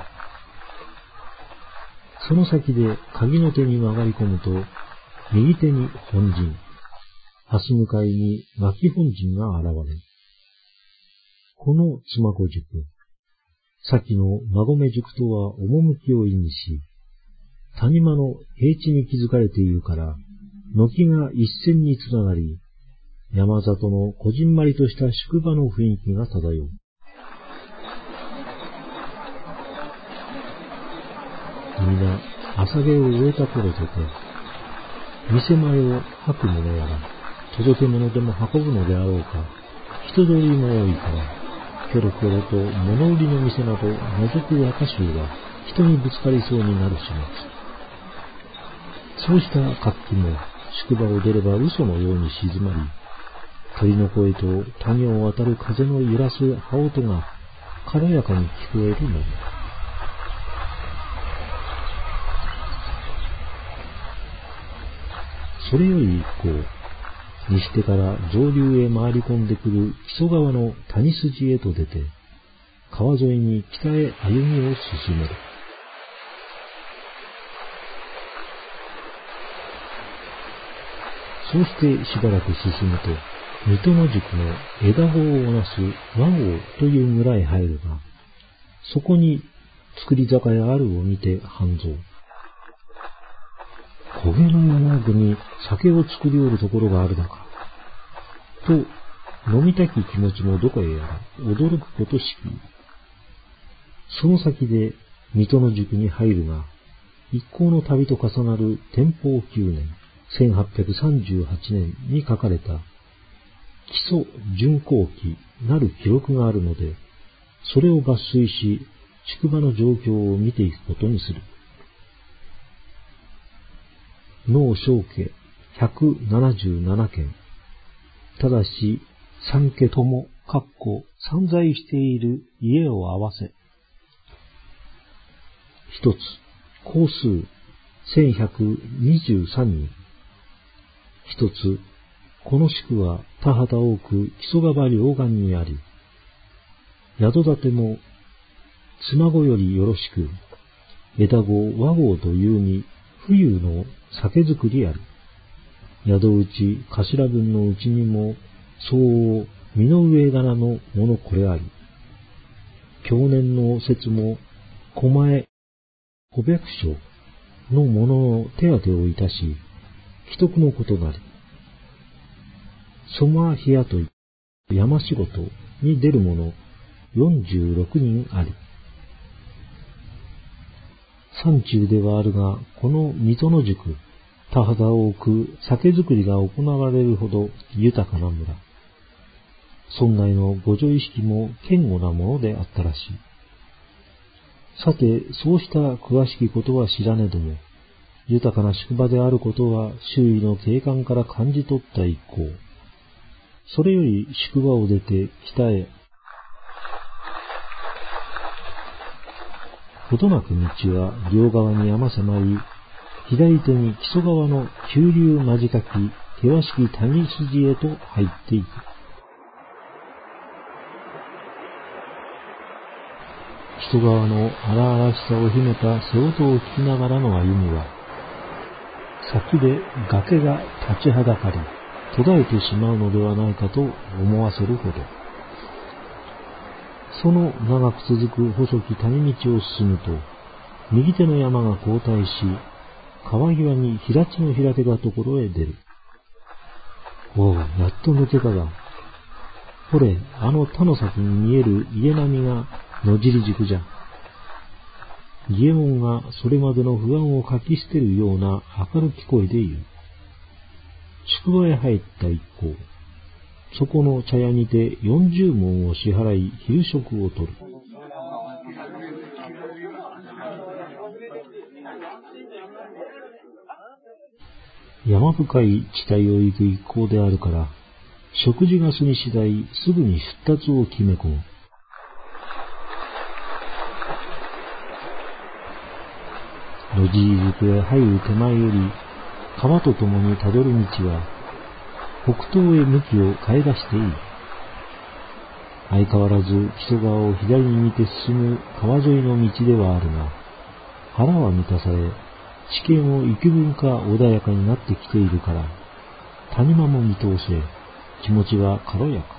その先で鍵の手に曲がり込むと、右手に本陣、蓮向かいに巻本陣が現れる。この妻子宿、先の馬込宿とは趣を意味し、谷間の平地に築かれているから、軒が一線に連なり、山里のこじんまりとした宿場の雰囲気が漂う。皆、朝芸を終えた頃とて、店前を吐く者やら、届け物でも運ぶのであろうか、人通りも多いから、キョロキョロと物売りの店など覗く若衆が人にぶつかりそうになる始末。そうした活気も宿場を出れば嘘のように静まり、鳥の声と谷を渡る風の揺らす羽音が軽やかに聞こえるのだ。それより一行、西手から上流へ回り込んでくる木曽川の谷筋へと出て、川沿いに北へ歩みを進める。そうしてしばらく進むと、水戸の宿の枝子をなす和王という村へ入るが、そこに造り酒屋あるを見て半蔵、焦げの山奥に酒を作りおるところがあるのか、と飲みたき気持ちもどこへやら驚くことしき。その先で水戸の宿に入るが、一行の旅と重なる天保9年、1838年に書かれた基礎巡行記なる記録があるので、 それを抜粋し、宿場の状況を見ていくことにする。農商家177件。ただし、三家とも、散在している家を合わせ。一つ、戸数1123人。一つ、この宿は田畑多く木曽川両岸にあり、宿建ても妻子よりよろしく、枝子和合というに冬の酒造りあり、宿内頭分のうちにも相応身の上柄のものこれあり、去年の節も狛江小百姓のものの手当てをいたし、既得のことなり、ソマヒアと山仕事に出る者46人あり、山中ではあるが、この水戸の宿、田畑多く酒造りが行われるほど豊かな村。村内の御所意識も堅固なものであったらしい。さて、そうした詳しきことは知らねども、豊かな宿場であることは周囲の景観から感じ取った一行。それより宿場を出て北へ。ほどなく道は両側に山迫り、左手に木曽川の急流間近き険しき谷筋へと入っていく。木曽川の荒々しさを秘めた瀬音を聞きながらの歩みは、先で崖が立ちはだかり、途絶えてしまうのではないかと思わせるほど。その長く続く細き谷道を進むと、右手の山が後退し、川際に平地の開けたところへ出る。おう、やっと抜けたが。ほれ、あの田の先に見える家並みが野尻宿じゃ。義右衛門がそれまでの不安をかき捨てるような明るき声で言う。宿場へ入った一行。そこの茶屋にて40文を支払い昼食をとる。山深い地帯を行く一行であるから、食事が済み次第すぐに出立を決め込む。野尻宿へ入る手前より、川とともにたどる道は、北東へ向きを変え出している。相変わらず木曽川を左に見て進む川沿いの道ではあるが、腹は満たされ、地形も幾分か穏やかになってきているから、谷間も見通せ、気持ちは軽やか。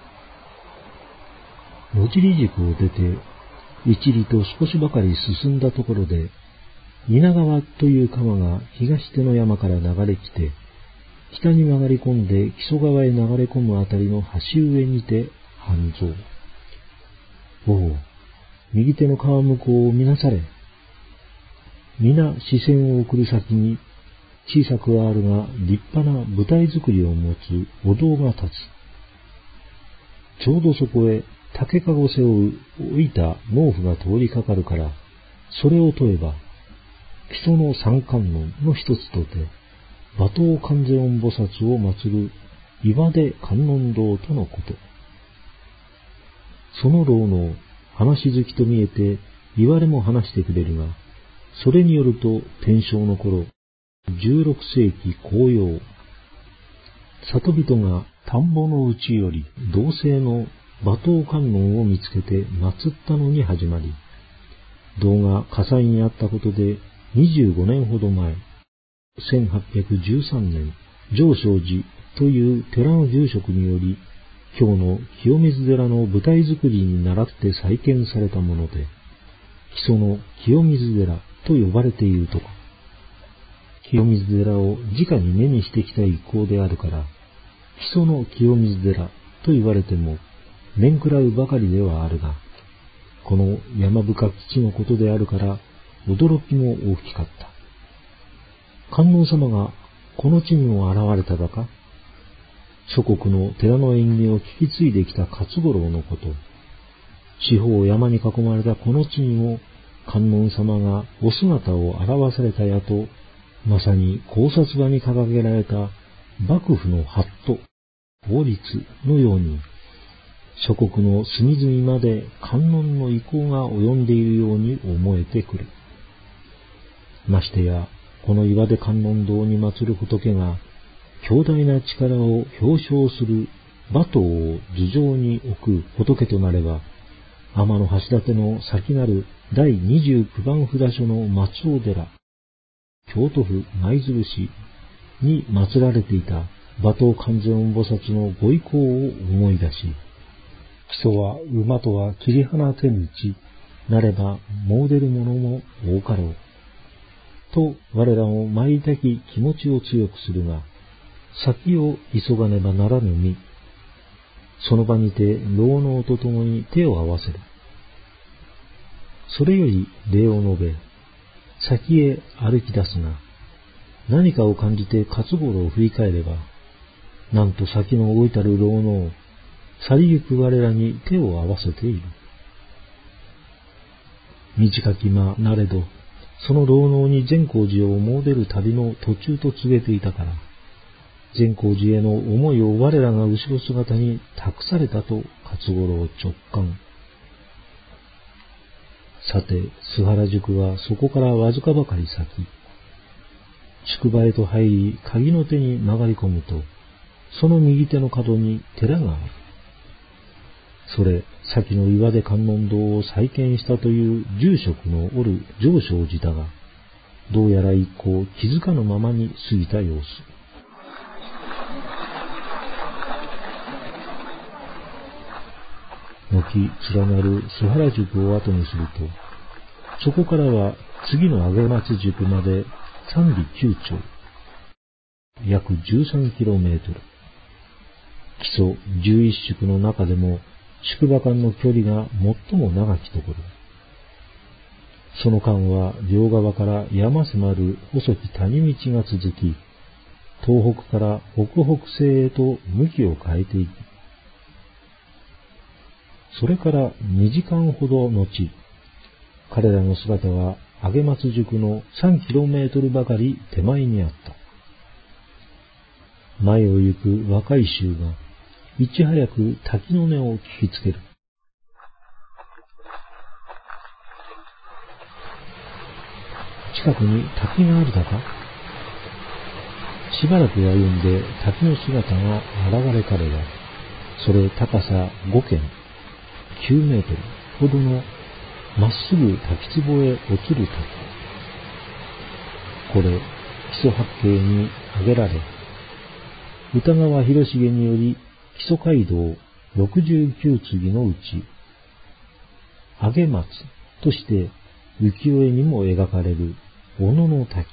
野尻宿を出て、一里と少しばかり進んだところで、稲川という川が東手の山から流れ来て、北に曲がり込んで木曽川へ流れ込むあたりの橋上にて半蔵。おお、右手の川向こうを見なされ。皆視線を送る先に小さくはあるが立派な舞台作りを持つお堂が立つ。ちょうどそこへ竹かご背負う置いた農夫が通りかかるから、それを問えば、木曽の三観音の一つとて、馬頭観世音菩薩を祀る岩出観音堂とのこと。その老の話好きと見えて言われも話してくれるが、それによると天正の頃、16世紀後葉、里人が田んぼのうちより銅製の馬頭観音を見つけて祀ったのに始まり、銅が火災にあったことで25年ほど前、1813年、上正寺という寺の住職により、今日の清水寺の舞台作りに倣って再建されたもので、木曽の清水寺と呼ばれているとか。清水寺を直に目にしてきた一行であるから、木曽の清水寺と言われても、面食らうばかりではあるが、この山深き地のことであるから、驚きも大きかった。観音様がこの地にも現れただか。諸国の寺の縁起を聞き継いできた勝五郎のこと。 四方山に囲まれたこの地にも観音様がお姿を現されたやと、まさに考察場に掲げられた幕府の法度、法律のように、諸国の隅々まで観音の意向が及んでいるように思えてくる。ましてや、この岩出観音堂に祀る仏が、強大な力を表彰する馬頭を頭上に置く仏となれば、天橋立の先なる第29番札所の松尾寺、京都府舞鶴市に祀られていた馬頭観世音菩薩のご意向を思い出し、基礎は馬とは切り離せぬ地なれば詣でる者も多かろう。と我らも参りたき気持ちを強くするが、先を急がねばならぬ身。その場にて老能と共に手を合わせる。それより礼を述べ、先へ歩き出すが、何かを感じて勝五郎を振り返れば、なんと先の動いたる老能、去りゆく我らに手を合わせている。短き間なれど、その老能に善光寺を詣でる旅の途中と告げていたから、善光寺への思いを我らが後ろ姿に託されたと勝五郎直感。さて、須原宿はそこからわずかばかり先、宿場へと入り、鍵の手に曲がり込むと、その右手の角に寺がある。それ、先の岩出観音堂を再建したという住職のおる上昇寺だが、どうやら一向気づかぬままに過ぎた様子。軒連なる須原宿を後にすると、そこからは次の上松宿まで三里九丁、約 13km。基礎11宿の中でも宿場間の距離が最も長きところ。その間は両側から山迫る細き谷道が続き、東北から北北西へと向きを変えていく。それから2時間ほど後、彼らの姿は上松宿の 3km ばかり手前にあった。前を行く若い衆がいち早く滝の音を聞きつける。近くに滝があるだか？しばらく歩んで滝の姿が現れかれば、それ高さ5間、9メートルほどのまっすぐ滝壺へ落ちる滝。これ、基礎八景に挙げられ、歌川広重により基礎街道69次のうち、上松として浮世絵にも描かれる小野の滝。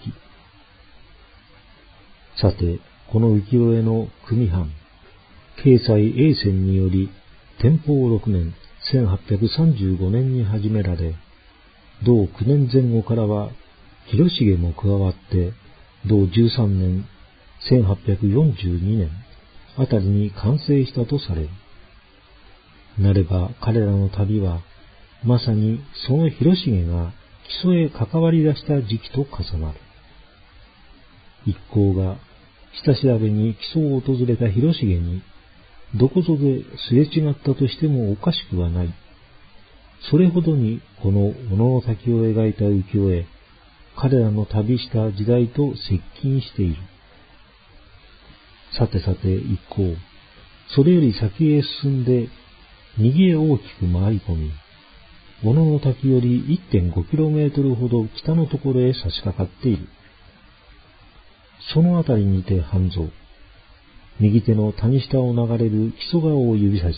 さて、この浮世絵の組版、慶西永泉により天保6年1835年に始められ、同9年前後からは広重も加わって、同13年1842年あたりに完成したとされる。なれば彼らの旅は、まさにその広重が基礎へ関わり出した時期と重なる。一行が下調べに基礎を訪れた広重に、どこぞですれ違ったとしてもおかしくはない。それほどにこの小野の滝を描いた浮世絵、彼らの旅した時代と接近している。さてさて一行、それより先へ進んで、右へ大きく回り込み、小野の滝より 1.5km ほど北のところへ差し掛かっている。そのあたりにて半蔵、右手の谷下を流れる木曽川を指さし、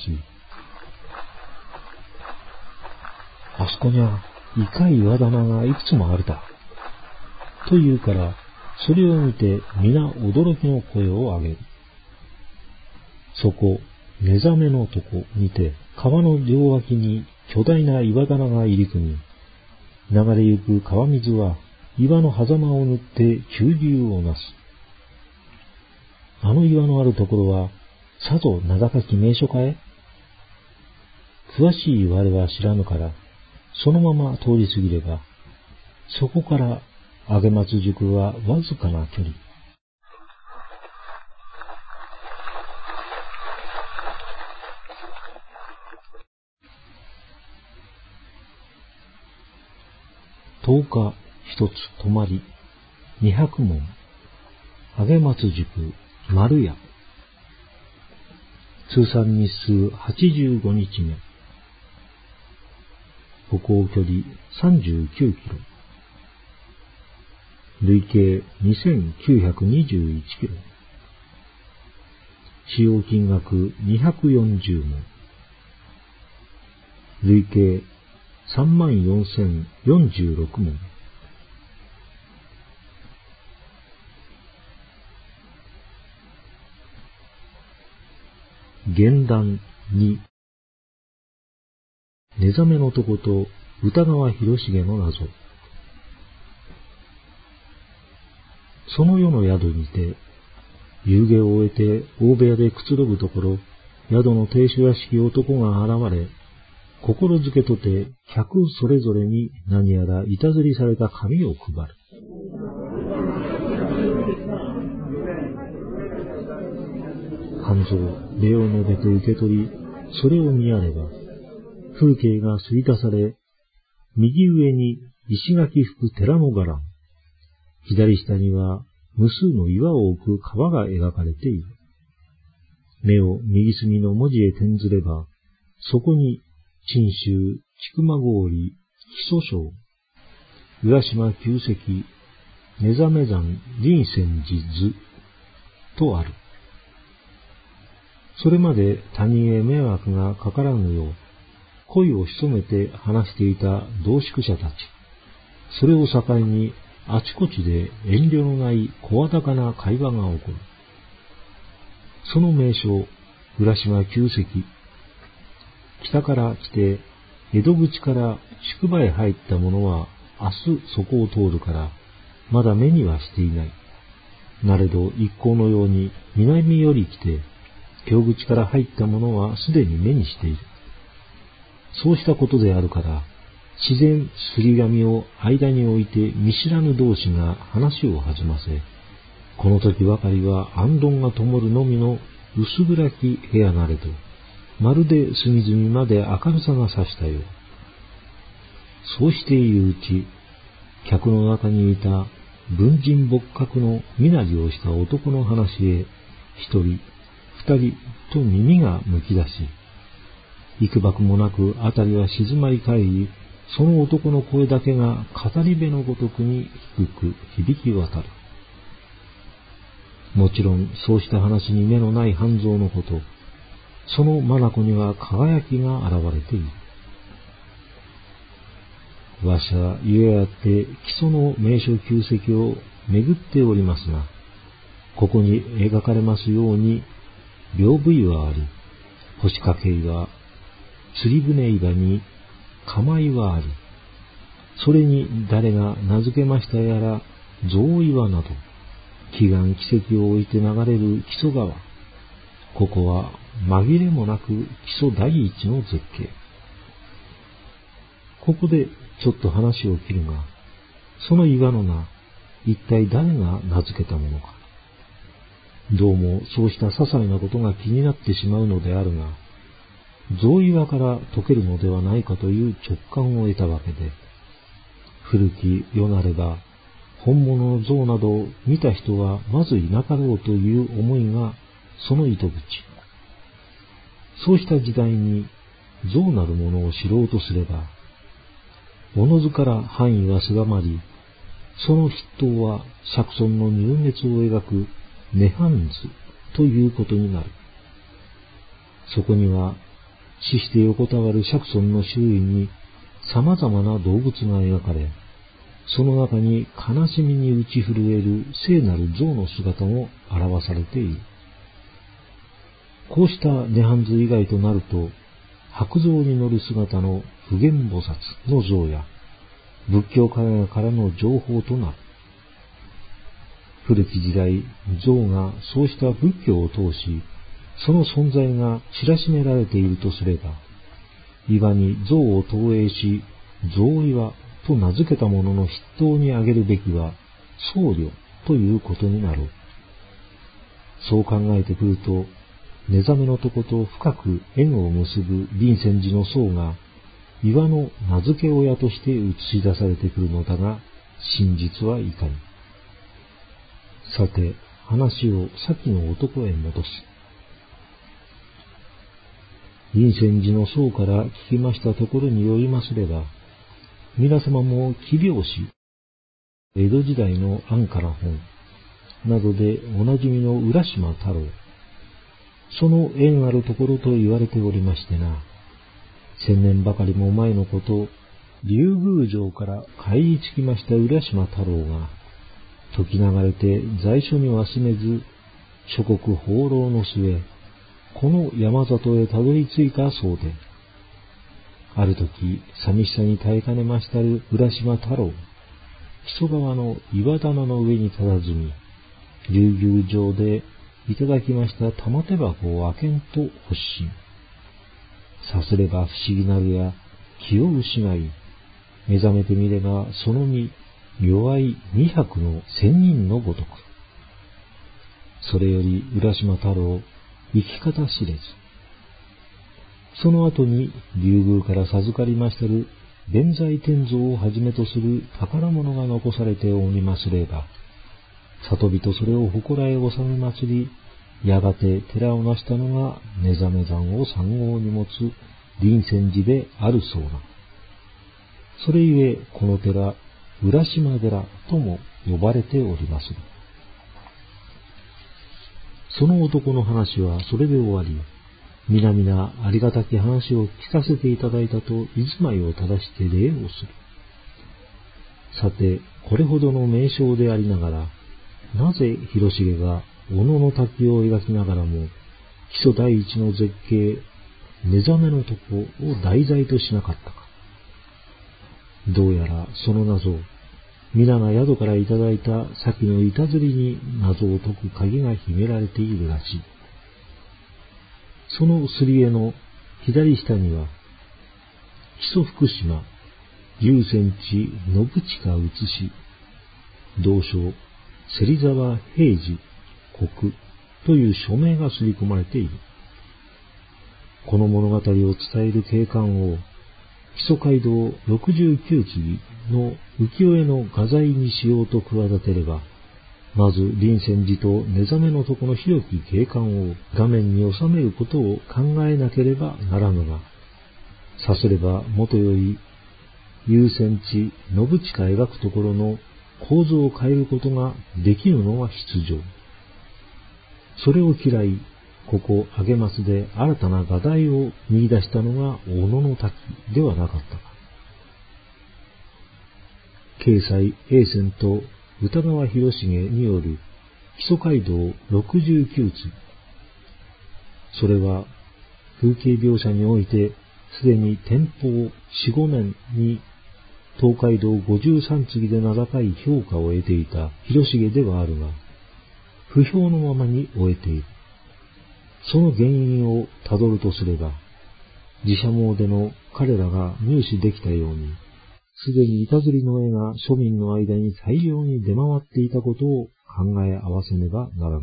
あそこにはイカ岩棚がいくつもあるだ。と言うから、それを見て皆驚きの声を上げる。そこ、寝覚めのとこにて川の両脇に巨大な岩棚が入り組み、流れゆく川水は岩の狭間を縫って急流をなす。あの岩のあるところは、さぞ名高き名所かえ？ 詳しい我は知らぬから、そのまま通り過ぎれば、そこから上松宿はわずかな距離。10日一つ泊まり、200門、上松宿、丸屋。通算日数85日目。歩行距離39キロ。累計2921キロ。使用金額240門。累計34,046門。原談2。寝覚めの男と歌川広重の謎。その夜の宿にて、夕げを終えて大部屋でくつろぐところ、宿の亭主らしき男が現れ、心づけとて客それぞれに何やら板ずりされた紙を配る。半蔵、礼を述べて受け取り、それを見やれば、風景がすり出され、右上に石垣吹く寺の伽藍、左下には無数の岩を置く川が描かれている。目を右隅の文字へ転ずれば、そこに陳州、千曲郡、木曽省、浦島旧跡、寝覚め山林泉寺図とある。それまで他人へ迷惑がかからぬよう、声を潜めて話していた同宿者たち。それを境にあちこちで遠慮のない声高な会話が起こる。その名称、浦島旧跡。北から来て、江戸口から宿場へ入った者は明日そこを通るから、まだ目にはしていない。なれど一行のように南より来て、京口から入った者はすでに目にしている。そうしたことであるから、自然すり紙を間に置いて見知らぬ同士が話を弾ませ、この時ばかりは行灯が灯るのみの薄暗き部屋なれど、まるで隅々まで明るさが差したよう。そうしているうち、客の中にいた文人墨客の身なりをした男の話へ、一人、二人と耳がむき出し、幾ばくもなくあたりは静まり返り、その男の声だけが語り部のごとくに低く響き渡る。もちろんそうした話に目のない半蔵のこと、その眼には輝きが現れている。わしはゆえあって木曽の名所旧跡を巡っておりますが、ここに描かれますように、屏風岩あり、星掛け岩、釣り船岩に釜岩あり、それに誰が名付けましたやら象岩など、奇岩奇跡を置いて流れる木曽川。ここは紛れもなく木曽第一の絶景。ここでちょっと話を切るが、その岩の名、一体誰が名付けたものか。どうもそうした些細なことが気になってしまうのであるが、象岩から解けるのではないかという直感を得たわけで、古き世なれば、本物の象などを見た人はまずいなかろうという思いがその糸口。そうした時代に象なるものを知ろうとすれば、おのずから範囲は狭まり、その筆頭は釈尊の入滅を描く涅槃図ということになる。そこには死して横たわる釈尊の周囲に様々な動物が描かれ、その中に悲しみに打ち震える聖なる象の姿も表されている。こうした涅槃図以外となると、白象に乗る姿の普賢菩薩の像や、仏教絵画からの情報となる。古き時代、象がそうした仏教を通し、その存在が知らしめられているとすれば、 岩に像を投影し、像岩と名付けたものの筆頭に挙げるべきは僧侶ということになろう。そう考えてくると、寝覚めのとこと深く縁を結ぶ林泉寺の僧が、岩の名付け親として映し出されてくるのだが、真実はいかに。さて、話を先の男へ戻す。林泉寺の僧から聞きましたところによりますれば、皆様も奇拍子、江戸時代の安から本などでおなじみの浦島太郎、その縁あるところと言われておりましてな、千年ばかりも前のこと、竜宮城から帰り着きました浦島太郎が、時流れて在所には住めず、諸国放浪の末、この山里へたどり着いたそうで、ある時、寂しさに耐えかねましたる浦島太郎、木曽川の岩棚の上に佇み、竜宮城でいただきました玉手箱を開けんと発心。さすれば不思議なるや気を失い、目覚めてみればその身、弱い200の仙人のごとく。それより浦島太郎、生き方知れず。その後に竜宮から授かりましたる弁財天像をはじめとする宝物が残されておりますれば、里人それを祠へ納め祭り、やがて寺を成したのが寝覚め山を三号に持つ林泉寺であるそうな。それゆえこの寺、浦島寺とも呼ばれております。その男の話はそれで終わり、皆々ありがたき話を聞かせていただいたと居住まいを正して礼をする。さて、これほどの名称でありながら、なぜ広重が小野の滝を描きながらも、木曽第一の絶景、寝覚めのとこを題材としなかったか。どうやらその謎、皆が宿からいただいた先の板ずりに謎を解く鍵が秘められているらしい。そのすり絵の左下には、木曽福島、龍泉寺信親写し、同章、芹沢平次国という署名が刷り込まれている。この物語を伝える景観を、木曽街道69次の浮世絵の画材にしようと企てれば、まず林泉寺と寝覚めのとこの広き景観を画面に収めることを考えなければならぬが、さすればもとより龍泉寺信親描くところの構造を変えることができぬのは必定。それを嫌い、ここ上松で新たな画題を見出したのが小野の滝ではなかったか。掲載永泉と歌川広重による木曽街道69次。それは風景描写においてすでに天保4、5年に東海道53次で名高い評価を得ていた広重ではあるが、不評のままに終えている。その原因をたどるとすれば、自社詣での彼らが入手できたように、すでに板ずりの絵が庶民の間に大量に出回っていたことを考え合わせねばならない。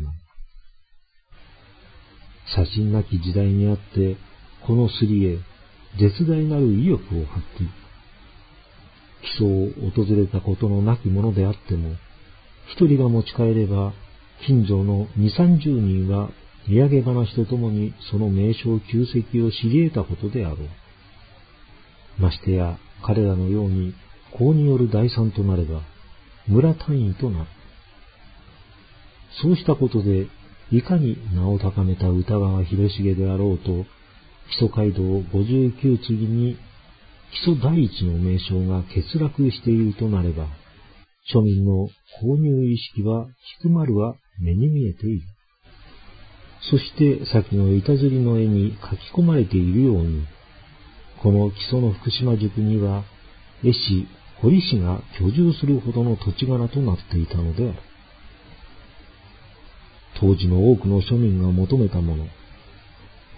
写真なき時代にあって、このすり絵、絶大なる意欲を発揮。木曽を訪れたことのなきものであっても、一人が持ち帰れば、近所の2、30人は土産話とともにその名称旧跡を知り得たことであろう。ましてや彼らのように公による代参となれば村単位となる。そうしたことでいかに名を高めた歌川広重であろうと、木曽街道59次に木曽第一の名称が欠落しているとなれば、庶民の購入意識は低まるは目に見えている。そして先の板ずりの絵に書き込まれているように、この木曽の福島宿には絵師、堀師が居住するほどの土地柄となっていたのである。当時の多くの庶民が求めたもの、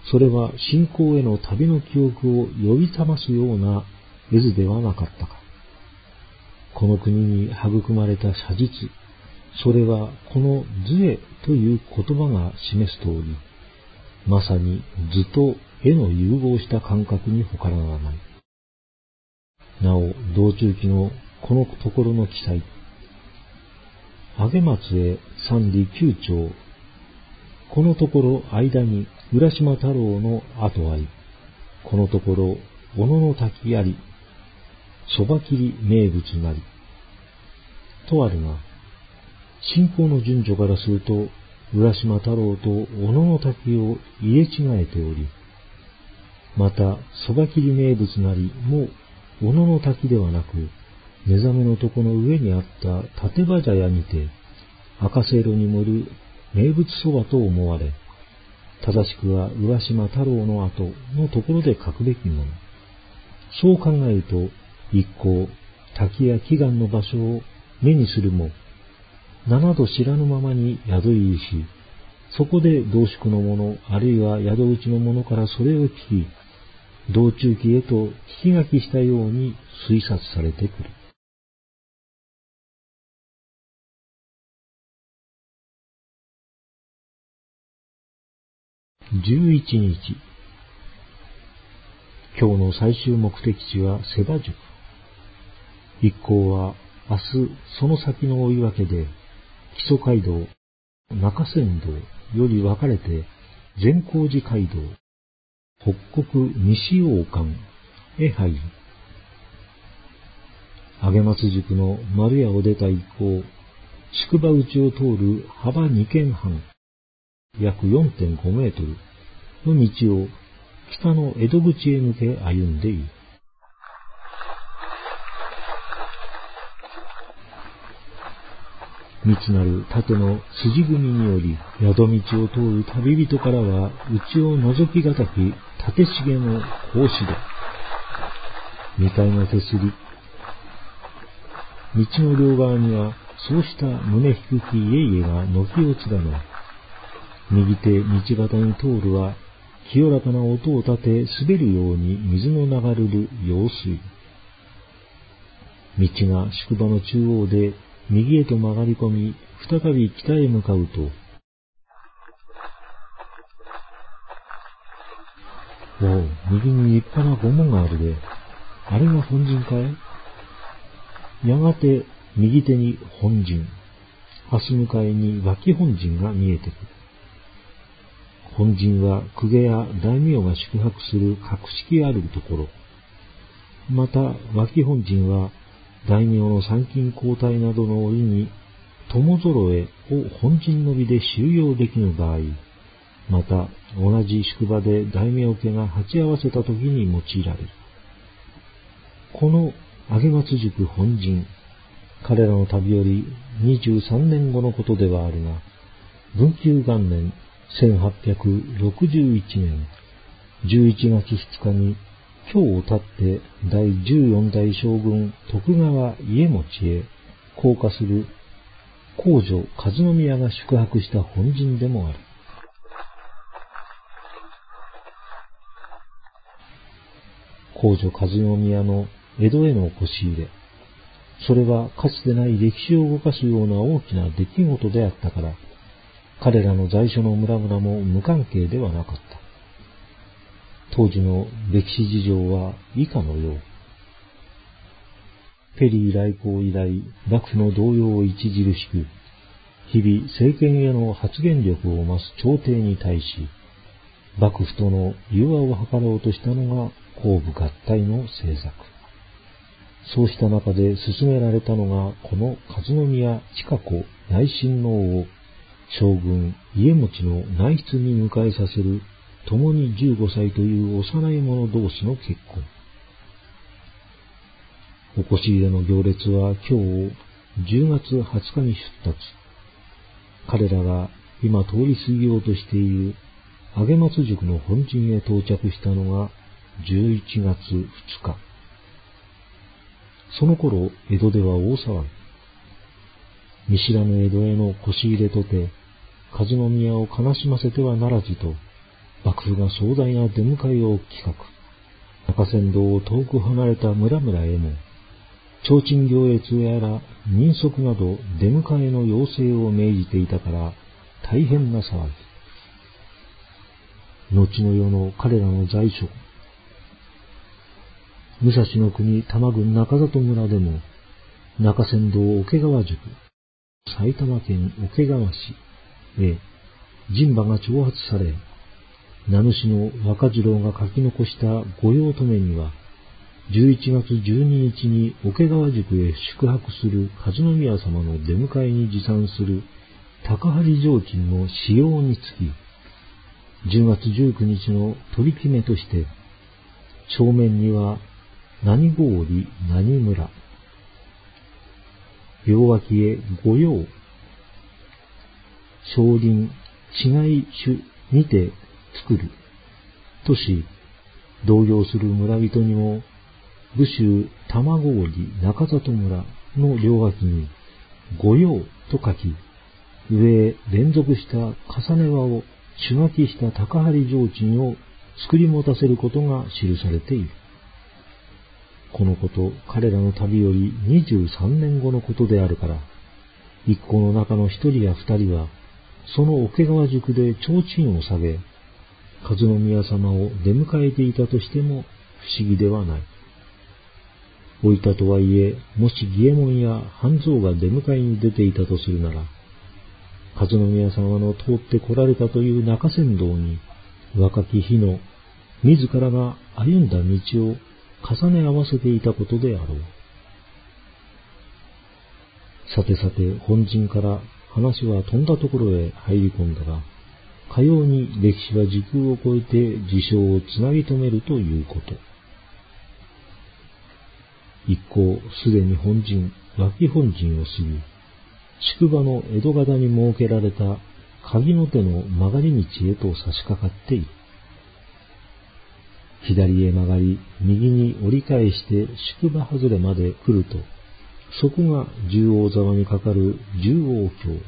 それは信仰への旅の記憶を呼び覚ますような絵図ではなかったか。この国に育まれた写実、それはこの図という言葉が示す通り、まさに図と絵の融合した感覚に他ならない。なお、道中記のこのところの記載、上松へ三里九丁、このところ間に浦島太郎の跡あり、このところ小野の滝あり、そば切り名物なり、とあるが、信仰の順序からすると、浦島太郎と小野の滝を入れ違えており、また、そば切り名物なりも小野の滝ではなく、寝覚めの床の上にあった立場茶屋にて、赤せいろに盛る名物そばと思われ、正しくは浦島太郎の後のところで書くべきもの。そう考えると、一向、滝や祈願の場所を目にするも、七度知らぬままに宿入りし、そこで同宿の者、あるいは宿口の者からそれを聞き、道中記へと聞き書きしたように推察されてくる。11日。今日の最終目的地は瀬場宿。一行は明日その先の追い分けで木曽街道、中山道より分かれて善光寺街道、北国西大館へ入り、上松宿の丸屋を出た一行、宿場内を通る幅2間半、約 4.5 メートルの道を北の江戸口へ向け歩んでいる。密なる縦の筋組みにより、宿道を通る旅人からは、内を覗きがたき、縦茂の格子で、二階の手すり、道の両側には、そうした胸低き家々が軒を連ね、右手道端に通るは、清らかな音を立て滑るように水の流れる用水。道が宿場の中央で右へと曲がり込み、再び北へ向かうと、おう、右に立派な御門があるで、あれが本陣かい？やがて右手に本陣、蓮向かいに脇本陣が見えてくる。本陣は公家や大名が宿泊する格式あるところ。また脇本陣は大名の参勤交代などの折に友揃えを本陣のみで収容できぬ場合、また同じ宿場で大名家が鉢合わせた時に用いられる。この上松宿本陣、彼らの旅より23年後のことではあるが、文久元年1861年11月2日に京をたって第14代将軍徳川家茂へ降下する皇女和宮が宿泊した本陣でもある。皇女和宮の江戸へのこし入れ、それはかつてない歴史を動かすような大きな出来事であったから、彼らの在所の村々も無関係ではなかった。当時の歴史事情は以下のよう。ペリー来航以来、幕府の動揺を著しく、日々政権への発言力を増す朝廷に対し、幕府との融和を図ろうとしたのが公武合体の政策。そうした中で進められたのが、この和宮親子内親王を将軍家茂の内室に迎えさせる共に15歳という幼い者同士の結婚。おこし入れの行列は今日10月20日に出立。彼らが今通り過ぎようとしている上松宿の本陣へ到着したのが11月2日。その頃、江戸では大騒ぎ。見知らぬ江戸へのこし入れとて、和宮を悲しませてはならずと、 幕府が壮大な出迎えを企画。中山道を遠く離れた村々へも、提灯行列やら人足など出迎えの要請を命じていたから大変な騒ぎ。後の世の彼らの在所、武蔵の国多摩郡中里村でも、中山道桶川宿、埼玉県桶川市へ人馬が挑発され、名主の若次郎が書き残した御用留めには、11月12日に桶川宿へ宿泊する和宮様の出迎えに持参する高張提灯の使用につき、10月19日の取り決めとして、正面には何郡何村、両脇へ御用、少林違い種にて作るとし、同様する村人にも、武州玉郡中里村の両脇に御用と書き、上へ連続した重ね輪を手書きした高張提灯を作り持たせることが記されている。このこと、彼らの旅より23年後のことであるから、一行の中の一人や二人は、その桶川宿で提灯を下げ、和宮様を出迎えていたとしても不思議ではない。置いたとはいえ、もし義右衛門や半蔵が出迎えに出ていたとするなら、和宮様の通って来られたという中山道に、若き日の自らが歩んだ道を重ね合わせていたことであろう。さてさて、本陣から話は飛んだところへ入り込んだが、かように歴史は時空を超えて事象をつなぎ止めるということ。一行すでに本陣、脇本陣を過ぎ、宿場の江戸方に設けられた鍵の手の曲がり道へと差し掛かっている。左へ曲がり、右に折り返して宿場外れまで来ると、そこが十王沢にかかる十王橋。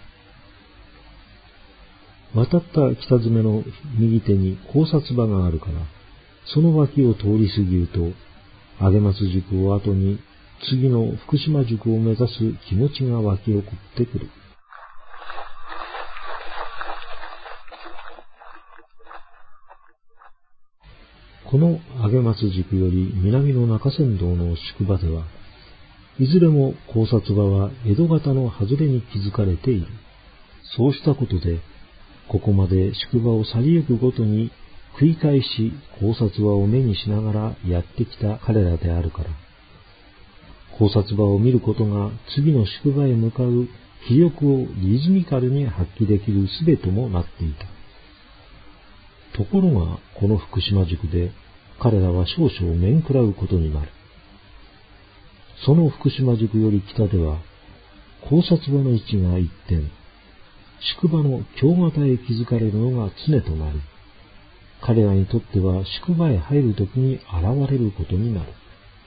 渡った北詰の右手に高札場があるから、その脇を通り過ぎると、上松宿を後に次の福島宿を目指す気持ちが湧き起こってくる。この上松宿より南の中山道の宿場では、いずれも高札場は江戸方の外れに築かれている。そうしたことで、ここまで宿場を去りゆくごとに繰り返し高札場を目にしながらやってきた彼らであるから、高札場を見ることが次の宿場へ向かう気力をリズミカルに発揮できる術ともなっていた。ところが、この福島宿で彼らは少々面食らうことになる。その福島宿より北では、高札場の位置が一転、宿場の京方へ築かれるのが常となり、彼らにとっては宿場へ入るときに現れることになる。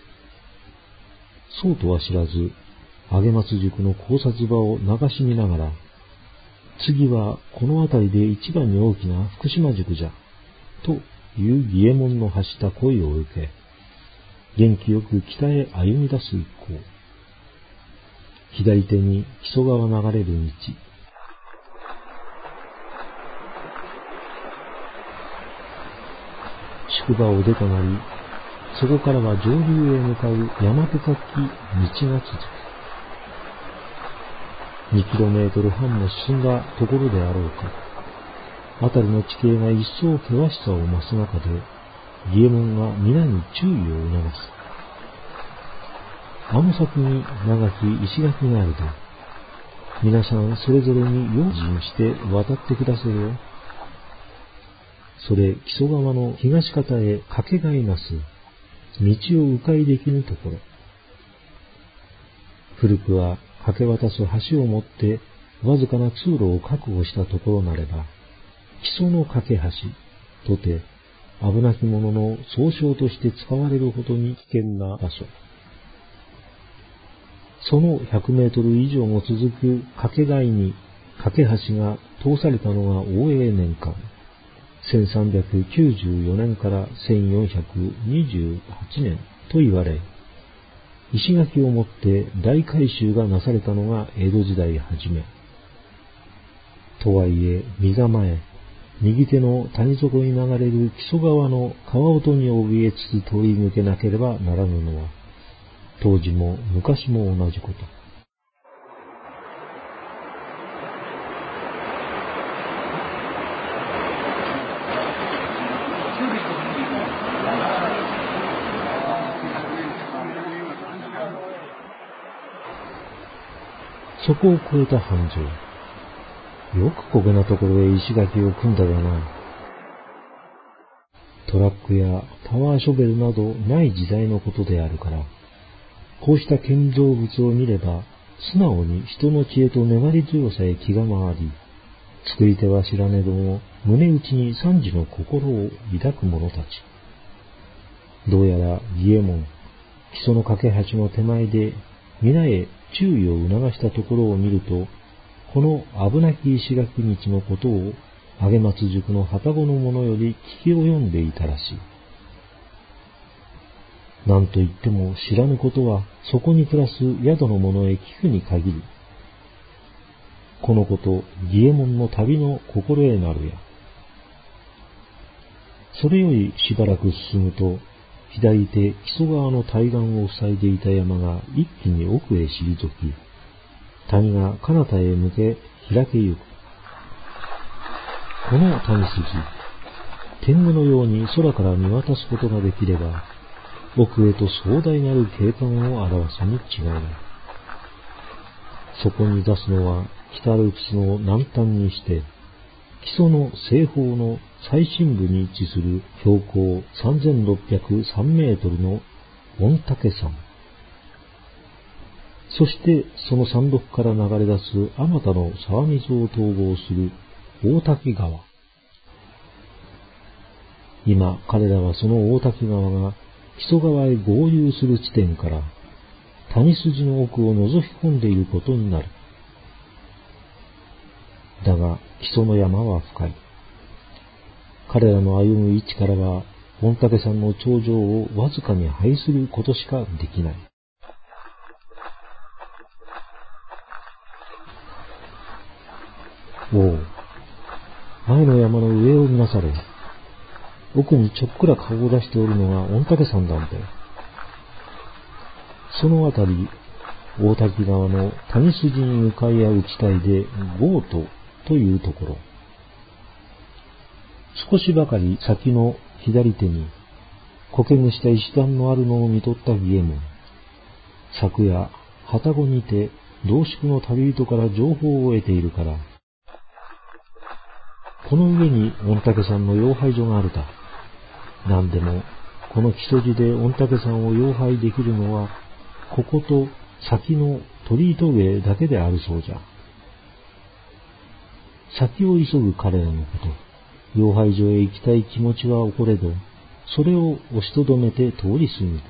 そうとは知らず、上松宿の高札場を流し見ながら、次はこの辺りで一番に大きな福島宿じゃ、という義右衛門の発した声を受け、元気よく北へ歩み出す一行。左手に木曽川流れる道。宿場を出となり、そこからは上流へ向かう山深き道が続く。2km半も進んだところであろうか。辺りの地形が一層険しさを増す中で、義右衛門が皆に注意を促す。あの先に長き石垣があると、皆さんそれぞれに用心して渡ってくださるよ。それ木曽川の東方へかけがえなす道を迂回できぬところ。古くは架け渡す橋をもってわずかな通路を確保したところなれば、木曽の架け橋とて危なき者の総称として使われるほどに危険な場所。その100メートル以上も続く架けがえに架け橋が通されたのが応永年間。 1394年から1428年と言われ、石垣をもって大改修がなされたのが江戸時代初め。とはいえ、身構え、右手の谷底に流れる木曽川の川音に怯えつつ通り抜けなければならぬのは、当時も昔も同じこと。そこを越えた繁盛。よくこげなところへ石垣を組んだだな。トラックやパワーショベルなどない時代のことであるから、こうした建造物を見れば、素直に人の知恵と粘り強さへ気が回り、作り手は知らねども、胸内に賛辞の心を抱く者たち。どうやら儀右衛門、木曽の架け橋の手前で、皆へ注意を促したところを見ると、この危なき石垣道のことを、上松宿の旅籠の者より聞き及んでいたらしい。なんといっても知らぬことは、そこに暮らす宿の者へ聞くに限る。このこと、儀右衛門の旅の心得なるや。それよりしばらく進むと、左手木曽川の対岸を塞いでいた山が一気に奥へ退き、谷が彼方へ向け開けゆく。この谷筋、天狗のように空から見渡すことができれば、奥へと壮大なる景観を表すに違いない。そこに出すのは北アルプスの南端にして、木曽の西方の最深部に位置する標高3603メートルの御嶽山。そしてその山麓から流れ出すあまたの沢水を統合する大滝川。今彼らはその大滝川が木曽川へ合流する地点から谷筋の奥を覗き込んでいることになる。だが木曽の山は深い。彼らの歩む位置からは御嶽山の頂上をわずかに拝することしかできない。おう、前の山の上を見なされ。奥にちょっくら顔を出しておるのが御嶽山だんべ。そのあたり、大滝川の谷筋に向かい合う地帯でゴートというところ。少しばかり先の左手に苔むした石段のあるのを見とった儀右衛門。昨夜、旅籠にて同宿の旅人から情報を得ているから、この上に御嶽山の妖拝所があるだ。なんでも、この木曽路で御嶽山を妖拝できるのは、ここと先の鳥居峠だけであるそうじゃ。先を急ぐ彼らのこと、妖拝所へ行きたい気持ちは起これど、それを押しとどめて通り過ぎる。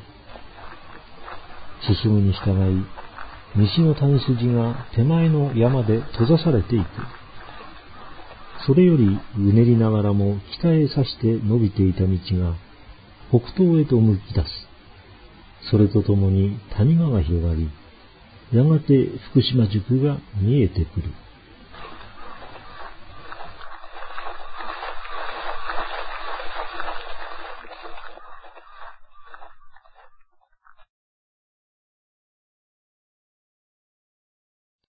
進むに従い、西の谷筋が手前の山で閉ざされていく。それよりうねりながらも北へ指して伸びていた道が北東へと向き出す。それとともに谷間が広がり、やがて福島宿が見えてくる。